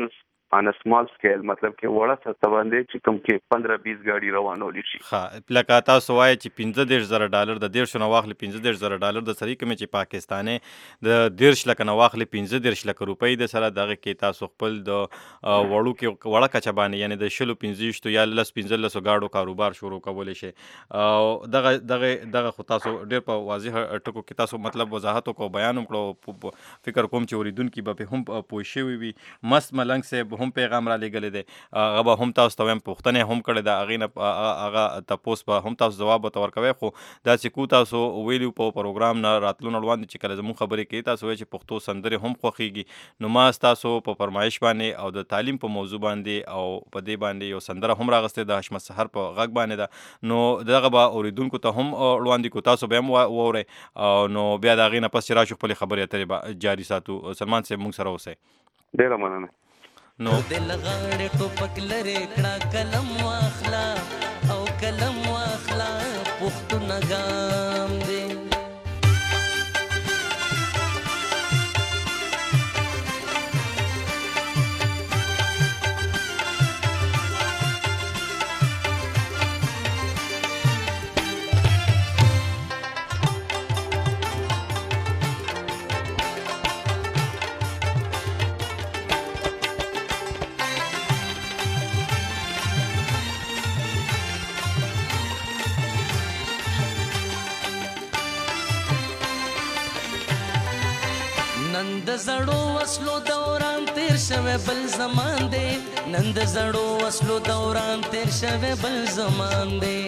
on a small scale مطلب کې وړه سطح باندې چې کوم کې پندرہ بیس ګاډي روانول شي. ښه لکه تاسو وایي چې پنځه دېرش زره ډالر د دېرشو نه واخلي پنځه دېرش زره ډالر د سړي کومې چې پاکستاني د دېرش لکه نه واخلي پنځه دېرش لکه روپۍ د سره دغه کې تاسو خپل د وړو کې وړه کچه باندې یعنې د شلو پنځه ویشتو یا لس پنځلسو ګاډو کاروبار شروع کولی شي. او دغه دغه دغه خو تاسو ډېر په واضح ټکو کې تاسو مطلب وضاحت وکړو بیان وکړو. فکر کوم چې اورېدونکي به پرې هم پوه شوي وي. مست ملنګ صاحب هم پیغام را لیږلی دی، هغه به هم تاسو ته وایم پوښتنې هم کړې ده، هغې نه هغه تپوس به هم تاسو ځواب ورته ورکوئ. خو داسې کو تاسو ویلي په پروګرام نه راتلو نه وړاندې چې کله زموږ خبرې کوي تاسو وایي چې پښتو سندرې هم خوښېږي، نو ما ستاسو په فرمایش باندې او د تعلیم په موضوع باندې او په دې باندې یو سندره هم راغستې د حشمت سحر په غږ باندې ده، نو دغه به اورېدونکو ته هم وړاندې کړو، تاسو به هم واورئ. نو بیا د هغې نه پس چې راشو خپلې خبرې اترې به جاري ساتو. سلمان صاحب موږ سره اوسئ. ډېره مننه. نو دل غاړې ټوپک لرې کړه قلم واخله او قلم واخله پښتونه ګام دی. نن د زړو وسلو دوران تیر شوی بل زمان دی، نن د زړو وسلو دوران تیر شوی بل زمان دی.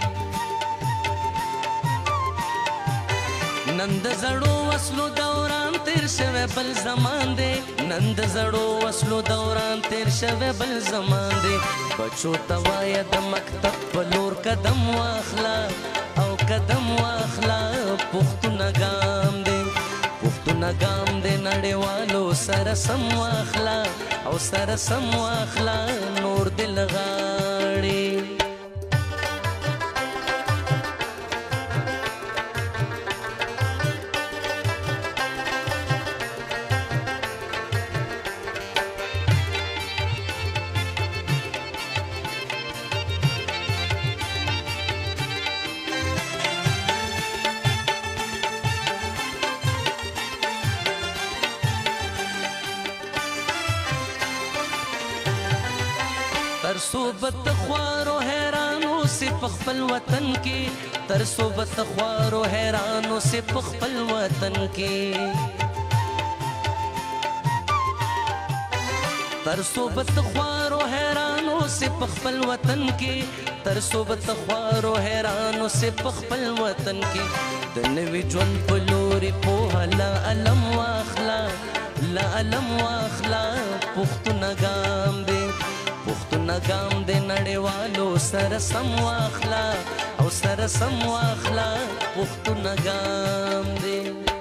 نن د زړو وسلو دوران تیر شوی بل زمان دی، نن د زړو وسلو دوران تیر شوی بل زمان دی. بچو ته وایه د مکتب په لور قدم واخله او قدم واخله پښتونه ګام دی. پښتونه ګام دی نړیوالو سره سم واخله او سره سم واخله نور دل غاړي. تر صوبت خوارو حیرانو سی پخپل وطن کی، تر صوبت خوارو حیرانو سی پخپل وطن کی، تر صوبت خوارو حیرانو سی پخپل وطن کی، تر صوبت خوارو حیرانو سی پخپل وطن کی. د نوي ژوند په لوري پوهه لا علم واخله لا علم واخله پښتونه ګام دی. پښتونه ګام دی نړیوالو سره سم واخله او سره سم واخله پښتونه ګام دی.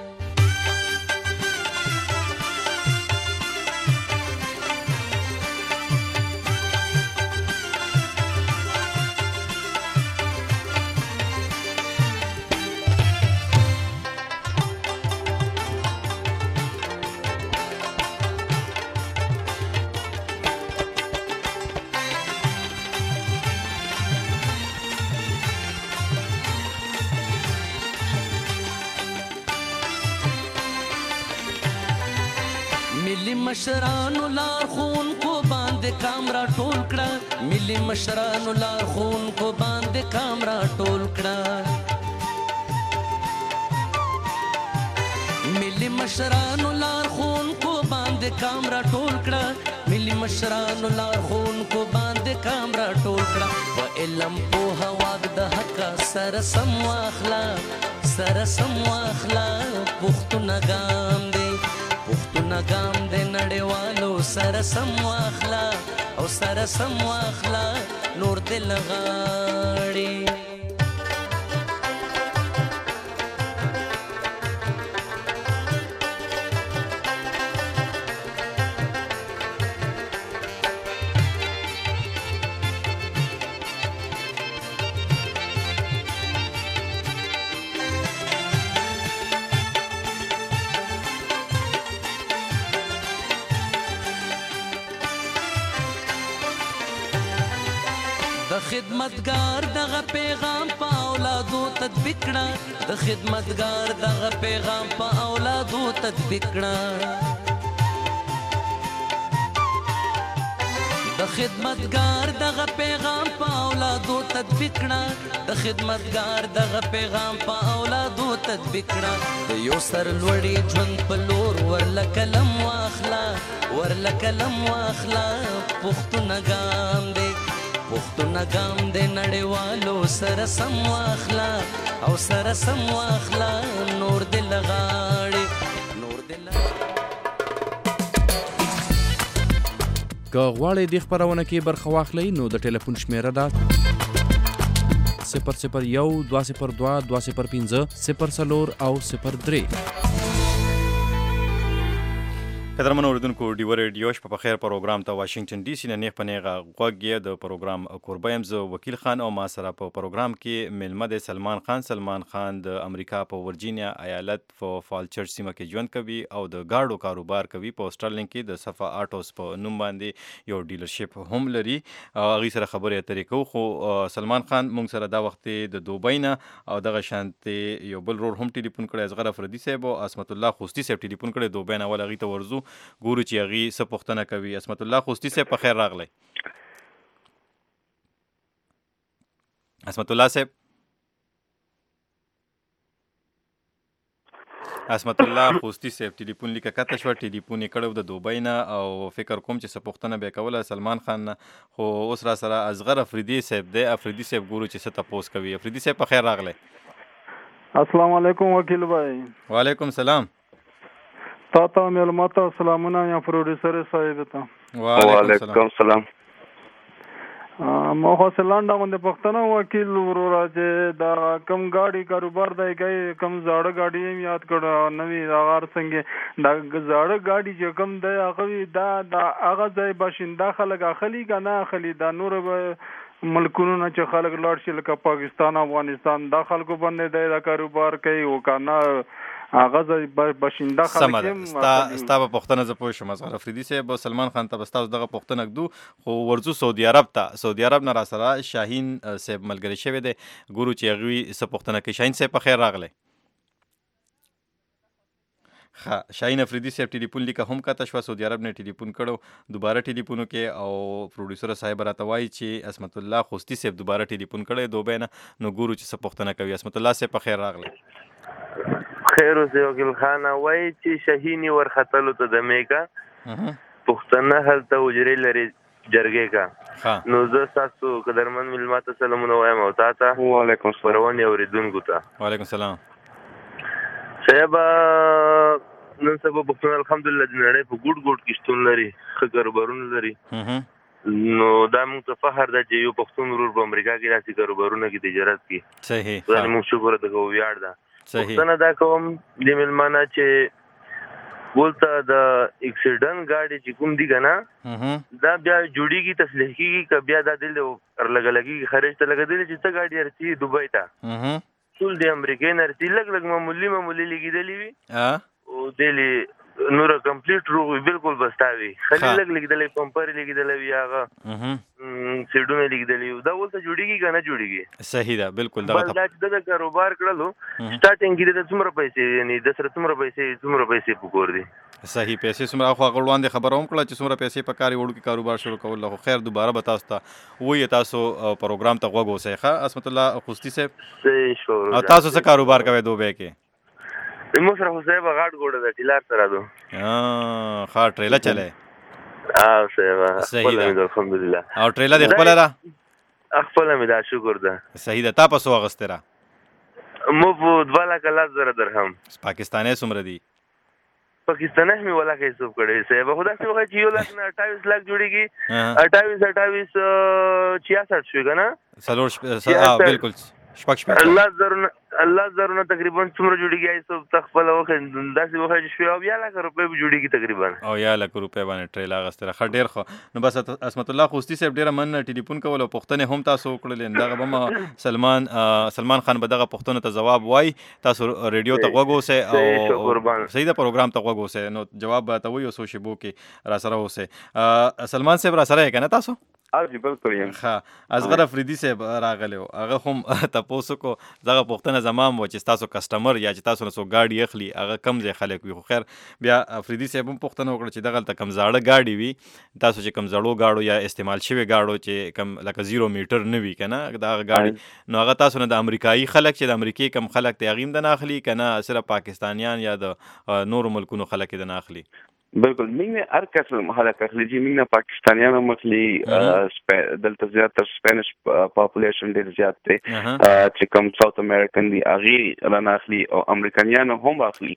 ملي مشرانو لار خونکو باندې کامرا ټول کړه، ملي مشرانو لار خونکو باندې کامرا ټول کړه، ملي مشرانو لار خونکو باندې کامرا ټول کړه، ملي مشرانو لار خونکو باندې کامرا ټول کړه. و علم پوهه واګ د حق سره سم واخله سره سم واخله پښتونه ګام دی. پښتونه ګام دی نړیوالو سره سم واخله او سره سم واخله نور دل غاړي. خدمتګار دغه پیغام په اولادو تطبیق کړه د خدمتګار دغه پیغام په اولادو تطبیق کړه د خدمتګار دغه پیغام په اولادو تطبیق کړه د خدمتګار دغه پیغام په اولادو تطبیق کړه د یو سر لوړي ژوند په لور ورله قلم واخلا ورله قلم واخلا پښتون ګام دی پښتون ګام دی نړیوالو سره سم واخلا او سره سم واخلا نور دې لغاړي نور دې لغاړي که غواړئ دې خپرونه کې برخه واخلئ نو د ټلیفون شمیره ده صفر صفر یو دوه صفر دوه دوه صفر پنځه صفر څلور او صفر درې. قدرمنو اوریدونکو ډیوه ریډیو شپه په خیر پروګرام ته واشنگټن ډي سي نه نیغ په نیغه غوږ یې د پروګرام کوربه یم زه وکیل خان او ما سره په پروګرام کې میلمه دی سلمان خان. سلمان خان د امریکا په ورجینیا ایالت په فالچرچ سیمه کې ژوند کوي او د ګاډو کاروبار کوي. په اسټرلینګ کې د صفا آټوس په نوم باندې یو ډیلرشپ هم لري. هغې سره خبرې اترې کوو. خو سلمان خان موږ سره دا وخت د دوبۍ نه او دغه شانتې یو بل رور هم ټلیفون کړی اصغر افریدي صاحب او عصمت الله خوستي صاحب ټلیفون کړی دوبۍ نه. اول هغې ته ورځو ګورو چې هغې څه پوښتنه کوي. عصمت الله خوستي صاحب په خیر راغلی. عصمت الله صاحب عصمت الله خوستي صاحب ټلیفون لیکه کته شوه. ټلیفون یې کړی د دوبۍ نه او فکر کوم چې څه پوښتنه به یې کوله سلمان خان نه. خو اوس را سره اصغر افریدي صاحب دی. افریدي صاحب ګورو چې څه تپوس کوي. افریدي صاحب په خیر راغلی. السلام علیکم وکیل بھائی. وعلیکم سلام. تا ته مېلمه ته سلامونه یا پروډیوسر صاحب ته وعلیکم سلام. ما خو سلانډه غوندې پښتنه وکیل وروره چې دا کم ګاډي کاروبار دی کوي کم زاړه ګاډي هم یاد کړه نوي هغه هر څنګه دا زاړه ګاډي چې کم دی هغه دا د هغه ځای باشنده خلک اخلي که نه اخلي دا نور ملکونو نه چې خلک لاړ شي لکه پاکستان افغانستان دا خلکو باندې دی دا کاروبار کوي او که نه هغه ځای باشنده خلک هم ستا به پوښتنه زه پوه شم اصغر افریدي صاحب سلمان خان ته به ستاسو دغه پوښتنه ږدو. خو ورځو سعودي عرب ته. سعودي عرب نه را سره شاهین صاحب ملګری شوی دی. ګورو چې هغوی څه پوښتنه کوي. شاهین صاحب په خیر راغلی. ښه شاهین افریدي صاحب ټلیفون لیکه هم کته شوه. سعودي عرب نه ټلیفون کړو دوباره ټلیفون وکړې او پروډیوسر صاحب راته وایي چې عصمت الله خوستي صاحب دوباره ټلیفون کړی دوبۍ نه. نو ګورو چې څه پوښتنه کوي. عصمت الله صاحب په خیر راغلی. خیر اوسې وکیل خان. وایي چې شاهین یې ورختلو ته دمې کا پښتانه هلته حجرې لري جرګې کا. نو زه ستاسو قدرمن مېلمه ته سلامونه وایم او تا ته وعلیکم سلام خپرونې اورېدونکو ته وعلیکم سلام. صاحب نن سبا پښتون الحمدلله د نړۍ په ګوټ ګوټ کې شتون لري ښه کاروبارونه لري. نو دا موږ ته فخر ده چې یو پښتون ورور په امریکا کې داسې کاروبارونه کې تجارت کوي. صحیح دا موږ شکر دغه ویاړ ده. پښتنه دا کوم د مېلمانه چې ولته د اکسیډنټ ګاډي چې کوم دي که نه دا بیا جوړېږي تصلیح کېږي که بیا دا دل لګلګېږي خارج ته لګېدلی چې څه ګاډي ارسي دوبۍ ته ټول د امریکې نه ارسي لږ لږ معمولي معمولي لګېدلي وي او دلی نور کمپلیټ روغ وي بالکل بستا وي خالي لږ لګېدلی پمپر لګېدلی وي هغه سیډونه لګېدلي وي دا اوس جوړېږي که نه جوړېږي. صحیح ده بالکل. بس دا چې د کاروبار کړلو سټارټینګ کې د څومره پیسې یعنې د سره څومره پیسې څومره پیسې پکور دي. صحیح پیسې څومره خو هغه وړاندې خبره هم کړله چې څومره پیسې په کار وړو کې کاروبار شروع کول. خو خیر دوباره به تاسو ته وایي تاسو پروګرام ته غوږ اوسئ. ښه عصمت الله خوستي صاحب او تاسو څه کاروبار کوئ دوبۍ کې؟ موږ سره خو صاحب غاټ ګوډه ده ټیلر سره دو ښه ټریله چلی او صاحب خپله مې ده الحمدلله. او ټریله دې خپله ده؟ خپله مې ده شکر ده. صحیح ده. تا په څو اخیستې را؟ مو په دوه لکه لس زره درهم. پاکستانی څومره دي؟ پاکستانی مې ولاکه حساب کړی صاحب. خو داسې وخت چې یو لاک نه اټاویس لاک جوړېږي اټاویس اټاویس چھیاسټ شوي که نه څلور بالکل شپږ شپېته الله زرونه الله زرونه تقریبا څومره جوړېږي ایسو ته خپله وخت داسې وخت چې شوي او یا لکه روپۍ به جوړېږي تقریبا او یا لکه روپۍ باندې ټریل اخیستله. ښه ډېر ښه. نو بس عصمت الله خوستي صاحب ډېره مننه ټلیفون کول او پوښتنې هم تاسو وکړلې. دغه به م سلمان سلمان خان به دغه پوښتنو ته ځواب وایي. تاسو ریډیو ته غوږ اوسئ او صحیح ده پروګرام ته غوږ اوسئ نو جواب به ته وایي او څو شیبو کې را سره اوسئ. سلمان صاحب را سره یې که نه تاسو؟ اجي بالکل یم. ښه اصغر افریدي صاحب راغلی و هغه هم تپوس وکړو دغه پوښتنه زما هم وه چې ستاسو کسټمر یا چې تاسو نه څوک ګاډي اخلي هغه کم ځای خلک وي. خو خیر بیا افریدي صاحب هم پوښتنه وکړه چې دغلته کم زاړه ګاډي وي تاسو چې کم زړو ګاډو یا استعمال شوي ګاډو چې کم لکه زیرو میټر نه وي که نه دغه ګاډي نو هغه تاسو نه د امریکایي خلک چې د امریکې کم خلک دی هغې هم دنه اخلي که نه صرف پاکستانیان یا د نورو ملکونو خلک یې دنه اخلي؟ بالکل موږ نه هر قسم خلک اخلي چې موږ نه پاکستانیان هم اخلي دلته زیاتره سپینش پاپولیشن ډېر زیات دی چې کوم ساوث امریکن دي هغې رانه اخلي او امریکایان هم اخلي.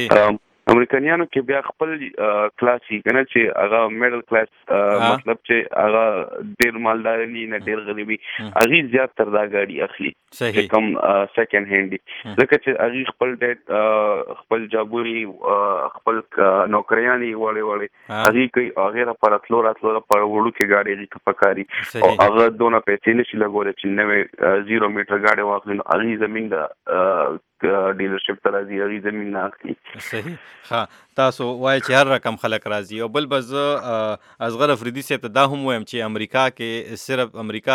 امریکایانو کې بیا خپل کلاس یې که نه چې هغه میډل کلاس مطلب چې هغه ډېر مالدار نه نه ډېر غریبي هغې زیاتره دا ګاډي اخلي چې کوم سیکنډ هینډ دي ځکه چې هغې خپل ډېر خپل جابوري خپل نوکریانې وړې وړې هغې کوي هغې لپاره تلو راتلو لپاره وړوکې ګاډي هغې ته پکار وي او هغه دونه پیسې نشي لګولی چې نوې زیرو میټر ګاډي واخلي نو هغې زموږ د ډیلرشپ ته راځي هغې زمین نه اخلي. صحیح. ښه تاسو وایئ چې هر رقم خلک راځي او بل به زه اصغر افریدي صاحب ته دا هم وایم چې امریکا کې صرف امریکا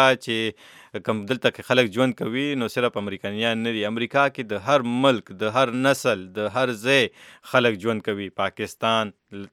چې کوم دلته کې خلک ژوند کوي نو صرف امریکایان نه دي امریکا کې د هر ملک د هر نسل د هر ځای خلک ژوند کوي پاکستان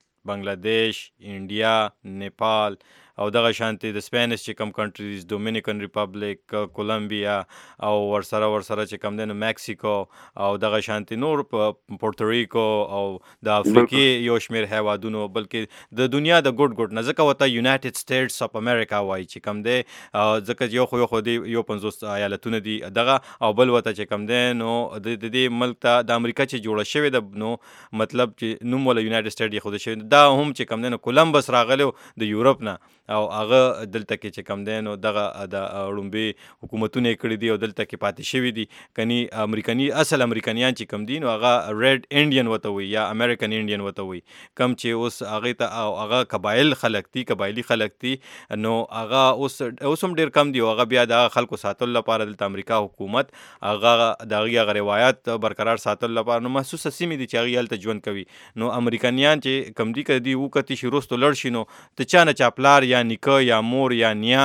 بنگلاديش انډیا نیپال او دغه شانتي د سپینش چې کم کنټریز ډومینیکن ریپبلیک کولمبیا او ورسره ورسره چې کم دی نو میکسیکو او دغه شانتي نور پورتوریکو او د افریقې یو شمېر هیوادونو بلکې د دنیا د ګوټ ګوټ نه ځکه ورته یونایټډ سټیټس اف امریکا وایي چې کم دی ځکه یو خو یو خو دی یو پنځوس ایالتونه دي دغه او بل ورته چې کم دی نو د دې ملک ته د امریکا چې جوړه شوې ده نو مطلب چې نوم ولا یونایټډ سټیټ یې خوده شوی دا هم چې کم دی نو کولمبس راغلی د یورپ نه او هغه دلته کې چې کم دی نو دغه د لومبې حکومتونه یې کړي دي او دلته کې پاتې شوي دي کني امریکني اصل امریکنیان چې کم دي نو هغه ریډ انډین ورته وایي یا امریکن انډین ورته وایي کم چې اوس هغې ته او هغه قبایل خلک دي قبایلي خلک دي نو هغه اوس اوس هم ډېر کم دي او هغه بیا د هغه خلکو ساتلو لپاره دلته امریکا حکومت هغه د هغې هغه روایات برقرار ساتلو لپاره نو محسوسه سیمې دي چې هغې هلته ژوند کوي نو امریکنیان چې کم دي که دي وکتي چې وروستو لړ شي نو د چا نه چا پلار یا نیکه یا مور یا نیا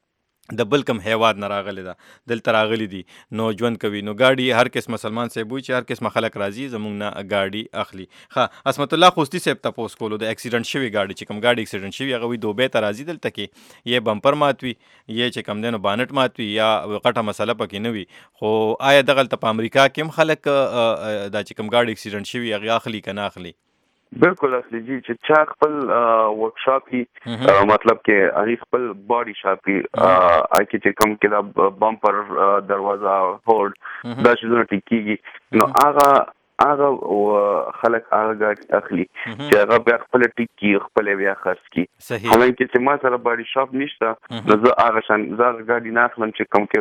د بل کم هیواد نه راغلی ده دلته راغلی دي نو ژوند کوي نو ګاډي هر قسمه سلمان صاحب وایي چې هر قسمه خلک راځي زموږ نه ګاډي اخلي. ښه عصمت الله خوستي صاحب تپوس کولو د اکسیډنټ شوي ګاډي چې کوم ګاډي اکسیډنټ شوي هغه وایي دوبۍ ته راځي دلته کې یې بمپر مات وي یې چې کم دی نو بانټ مات وي یا غټه مسله پکې نه وي خو آیا دغلته په امریکا کې هم خلک دا چې کوم ګاډي اکسیډنټ شوي هغې اخلي که نه اخلي؟ بالکل اصلي جی چې چا خپل ورکشاپ کې مطلب کې هغې خپل باډي شاپ کې هغې کې چې کوم کې دا بمپر دروازه هورډ دا شیزونه ټیک کېږي نو هغه هغه خلک هغه ګاډي اخلي چې هغه بیا خپله ټیک کړي خپله بیا خرڅ کړي حالانکې چې ما سره باډي شاپ نشته نو زه هغه شان زه هغه ګاډي نه اخلم چې کوم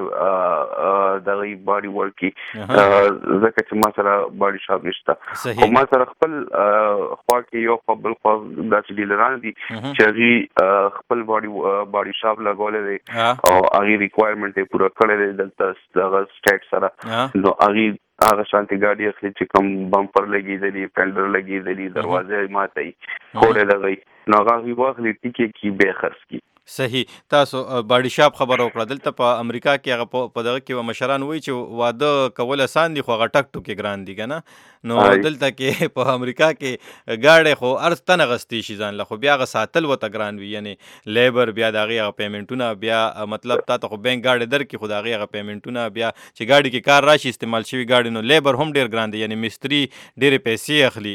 کې د هغې باډي ورک کړي ځکه چې ما سره باډي شاپ نشته خو ما سره خپل خوا کې یو خوا بل خوا داسې ډیلران دي چې هغې خپل باډي باډي شاپ لګولی دی او هغې ریکوایرمنټ یې پوره کړی دی دلته دغه سټیټ سره نو هغې هغه شانتي ګاډي اخلي چې کوم بمپر لګېدلي فینډر لګېدلي دروازه یې ماته وي خوړې دغه نو هغه هغې واخلي ټیکې کړي بیا خرڅ کړي. صحیح. تاسو باډي شاپ خبره وکړه دلته په امریکا کې هغه په دغه کې مشران وایي چې واده کول اسان دي خو هغه ټک ټوکې ګران دي که نه نو دلته کې په امریکا کې ګاډی خو هر تن اخیستی شي ځان له خو بیا هغه ساتل ورته ګران وي یعنې لیبر بیا د هغې هغه پیمنټونه بیا مطلب تا ته خو بینک ګاډی درکړي خو د هغې هغه پیمنټونه بیا چې ګاډي کې کار راشي استعمال شوي ګاډي نو لیبر هم ډېر ګران دی یعنې مستري ډېرې پیسې اخلي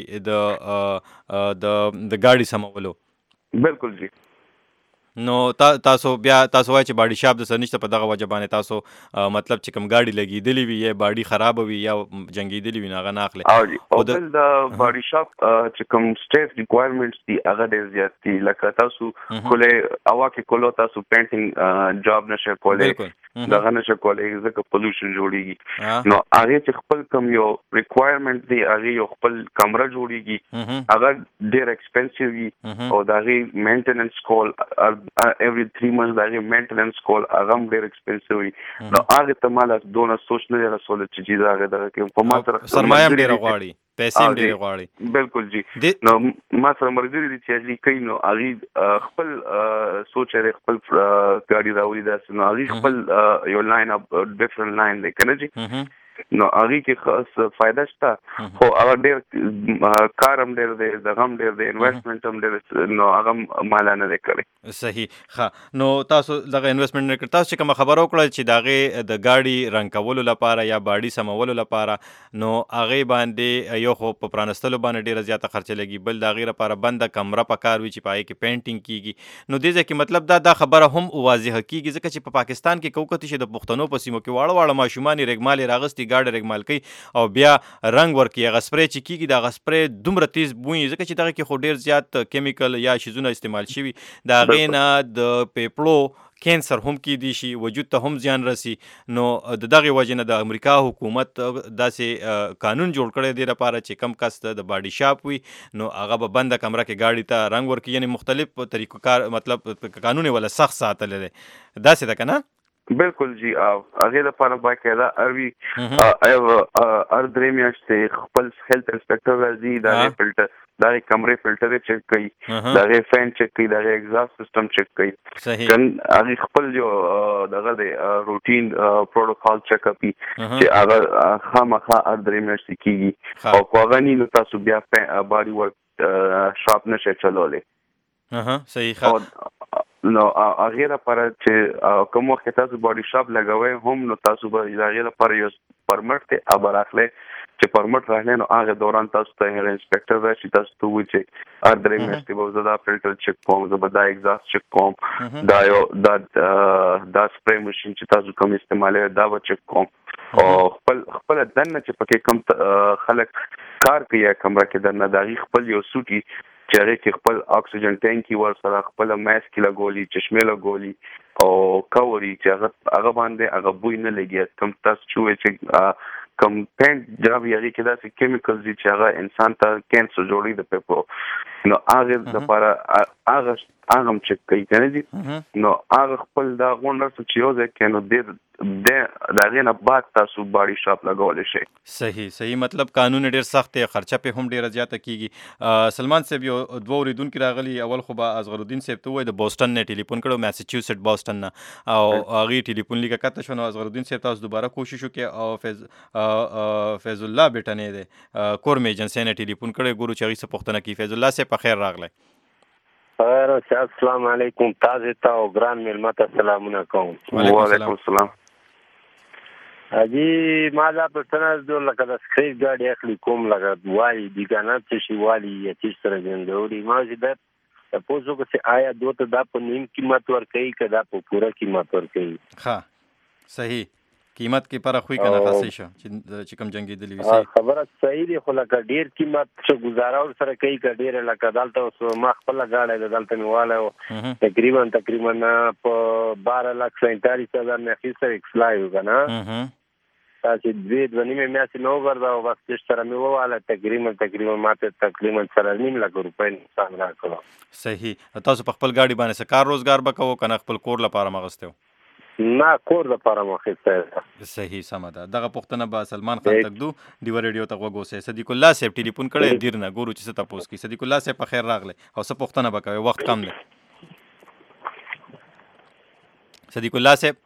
د د د ګاډي سمولو. بالکل جی. نو تاسو بیا تاسو وایئ چې باډي شاپ د سر نشته په دغه وجه باندې تاسو مطلب چې کوم ګاډي لګېدلي وي یا باډي خرابه وي یا جنګېدلي وي نو هغه نه اخلي. او بل د باډي شاپ چې کوم سټیټ ریکوایرمنټس دي هغه ډېر زیات دي لکه تاسو کولی هوا کې کولو تاسو پینټینګ جاب نشئ کولی دغه نشئ کولی ځکه پلوشن جوړېږي نو هغې چې خپل کوم یو ریکوایرمنټ دی هغې یو خپل کمره جوړېږي هغه ډېر ایکسپینسیو وي او د هغې مینټننس کول every three months دا هغې مینټننس کول هغه هم ډېر ایکسپینسیو وي نو هغې ته ما لا دونه سوچ نه دی رسولی چې چې د هغې دغه کې په ما سره سرمایه هم ډېره غواړي پیسې هم ډېرې غواړي. بالکل جی. نو ما سره ملګري دي چې اجلي کوي نو هغې خپل سوچ لري خپل ګاډي راوړي داسې نو هغې خپل یو لاین اپ ډفرنټ لاین دی که نه جي نو هغې کې خاص فایده شته خو هغه ډېر کار هم ډېر دی دغه هم ډېر دی انویسټمنټ هم ډېر نو هغه مالا نه دی کړی. صحیح. ښه نو تاسو دغه انویسټمنټ نه کړ تاسو چې کومه خبره وکړه چې د هغې د ګاډي رنګ کولو لپاره یا باډي سمولو لپاره نو هغې باندې یو خو په پرانستلو باندې ډېره زیاته خرچه لګي بل د هغې لپاره بنده کمره پکار وي چې په هغې کې پینټینګ کېږي. نو دې ځای کې مطلب دا دا خبره هم واضحه کېږي ځکه چې په پاکستان کې که وکتې چې د پښتنو په سیمو کې واړه واړه ماشومان یې رګمال یې راغستې ګاډي رګمال کوي او بیا رنګ ورکوي هغه سپری چې کېږي د هغه سپری دومره تیز بوی ځکه چې دغه کې خو ډېر زیات کیمیکل یا شیزونه استعمال شوي د هغې نه د پیپړو کینسر هم کیدی شي وجود ته هم زیان رسی. نو د دغې وجې نه د امریکا حکومت داسې قانون جوړ کړی دی لپاره چې کم کس د باډي شاپ وي نو هغه به بنده کمره کې ګاډي ته رنګ ورکوي یعنې مختلف طریقو کار مطلب قانون یې ولا سخت ساتلی دی داسې ده که نه؟ بالکل جی هغې لپاره باقاعده اروي هر درې میاشتې خپل هیلث انسپکټر راځي د هغې فلټر د هغې کمرې فلټر یې چک کوي د هغې فین چک کوي د هغې اګزاست سسټم چک کوي هغې خپل جو دغه دی روټین پروټوکال چک اپ چې هغه خامخا هر درې میاشتې کېږي او که هغه نه نو تاسو بیا باډي ورک شاپ نشئ چلولی. صحیح. ښه نو هغې لپاره چې کوم وخت تاسو باډي شاپ لګوئ هم نو تاسو به د هغې لپاره یو پرمټ دی هغه به راخلی چې پرمټ راغلی نو هغه دوران تاسو ته هغه انسپکټر راشي تاسو ته ووایي چې هر درې میاشتې به زه دا فلټر چک کوم زه به دا اګزاست چک کوم دا یو دا دا سپری مشین چې تاسو کوم استعمالوئ دا به چک کوم او خپل خپله دننه چې پکې کوم خلک کار کوي کمره کې دننه د هغې خپل یو سوټي چې هغې کې خپل اکسیجن ټینکي ورسره خپله ماسکې لګولي چشمې لګولي او کوري چې هغه هغه باندې هغه بوی نه لګي کوم تاسو چې وایي چې کوم پینټ جاب یې هغې کې داسې کیمیکلز دي چې هغه انسان ته کینسر جوړوي د پیپړو نو هغې دپاره هغه هغه هم چک کوي که نه دي نو هغه خپل دا غونډه څه چې یو ځای کوي نو ډېر د هغې نه بعد تاسو باډي شاپ لګولی شئ. صحیح صحیح مطلب قانون ډېر سخت دی خرچه پې هم ډېره زیاته کېږي. سلمان صاحب یو دوه اورېدونکي راغلي اول خو به اصغرالدین صاحب ته ووایي د بوسټن نه ټلیفون کړی میساچوسټ بوسټن نه او هغې ټلیفون لیکه کته شوه نو اصغرالدین صاحب تاسو دوباره کوشش وکړئ او فیض فیض الله بیټنی دی کورم ایجنسۍ نه ټلیفون کړی ګورو چې هغې څه پوښتنه کوي. فیض الله صاحب په خیر راغلی. خیر السلام علیکم تاسې ته او ګران میلمه ته سلامونه کوم. وعلیکم السلام. حاجي ما دا پوښتنه زه لکه د سکریپ ګاډي اخلي کوم لکه وایي بیګانه څه شي والي یا څه سره ګنډوړي ما چې دا تپوس وکړه چې آیا دوی ته دا په نیم قیمت ورکوي که دا په پوره قیمت ورکوي؟ ښه صحیح قیمت کې فرق وي که نه خاصې شه چې کوم جنګېدلي وي خبره صحیح دی خو لکه ډېر قیمت څه ګزاره ورسره کوي که ډېره لکه دلته اوس ما خپله ګاډی ده دلته مې والی و تقریبا تقریبا په باره لک سینتالیس هزار مې اخیستی اکسلای و که نه تاسې دوې دوه نیمې میاشتې مې وګرځاوه بس تش سره مې وواله تقریبا تقریبا ما ته تقریبا سره نیم لک روپۍ نقصان راکړو. صحیح. تاسو په خپل ګاډي باندې څه کار روزګار به کوو که نه خپل کور لپاره م اخیستی و؟ نه کور دپاره م اخیستی ده. صحیح سمه ده. دغه پوښتنه به سلمان خان تکدو ډیوه ریډیو ته غوږ اوسئ. صدیق الله صاحب ټلیفون کړی دیر نه ګورو چې څه تپوس کوي. صدیق الله صاحب په خیر راغلی او څه پوښتنه به کوئ وخت کم دی. صدیق الله صاحب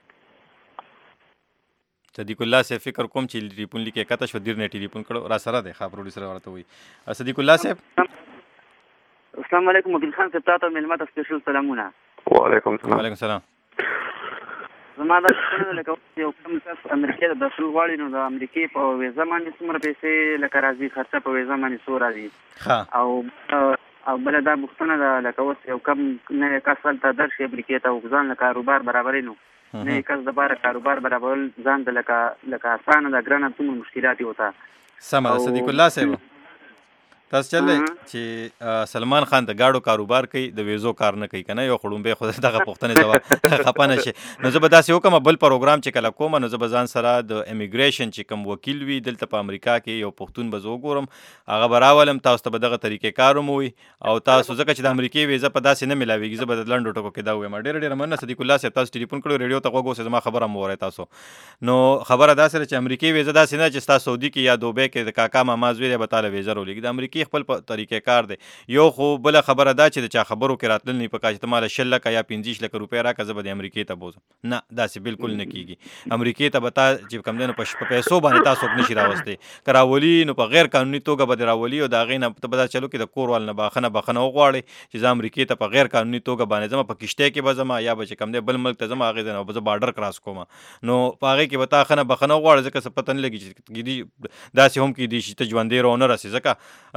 صدیق الله صاحب فکر کوم چې ټلیفون لیکې کته شو دیر نه ټلیفون کړو را سره دی ښه پروډوسر ورته وایي. صدیق الله صاحب السلام علیکم وکیل خان صاحب تاته مېلمه ته سپیشل سلامونه. وعلیکم السلام. وعلیکم السلام. زما دا پوښتنه لکه یو کوم کس امریکې ته داخل غواړي نو د امریکې په ویزا باندې څومره پیسې لکه راځي خرچه په ویزا باندې څو راځي او او بله دا پوښتنه ده لکه اوس یو کم نوی کس هلته درشي امریکې ته او ځان له کاروبار برابروي نو نوی کس دپاره کاروبار برابرول ځان ته لکه لکه اسانه ده ګرانه څومره مشکلات یې ورته. سمه ده صدیق الله صاحب تاسو چلې چې سلمان خان د گاډو کاروبار کوي د ویزو کار نه کوي کنه یو خړومبه خو دغه پوښتنه جواب خپه نشي نو زه به داسې وکم بل پروګرام چې کله کوم نو زه به ځان سره د امیګریشن چې کوم وکیل وي دلته په امریکا کې یو پښتون به زه وګورم هغه به راولم تاسو ته به دغه طریقې کار وموي او تاسو ځکه چې د امریکې ویزه په داسې نه ملاویږي زه به د لنډو ټکو کې دا وایم ډېر ډېر مننه صدیق الله صاحب تاسو ټلیفون کړو ریډیو ته غوږ اوسئ زما خبره مو اورئ تاسو نو خبره داسې ده چې امریکې ویزه داسې نه چې ستا سعودي کې یا دوبۍ کې د کاکا ماما زوی دی به تاله ویزه راولېږي د امریکې خپل په طریقې کار دی یو خو بله خبره دا چې د چا خبرو کې راتلل نه پکار چې ته ماله شل لکه یا پنځه لکه روپۍ راکړه زه به د امریکې ته بوځم نه داسې بالکل نه کېږي امریکې ته به تا چې کوم دی نو په پیسو باندې تا څوک نشي راوستی که راولي نو په غیر قانوني توګه به دې راولي او د هغې نه ته به دا چلو کې د کور وال نه بخښنه بخښنه وغواړې چې زه امریکې ته په غیر قانوني توګه باندې ځم په کشتۍ کې به ځم یا به چې کوم دی بل ملک ته ځم هغې ځای نه به زه بارډر کراس کوم نو په هغې کې به تا ښه نه بخښنه وغواړې ځکه څه پته نه لګي چې کېدي داسې هم کېدي چې ته ژوندی را ونه رسې ځکه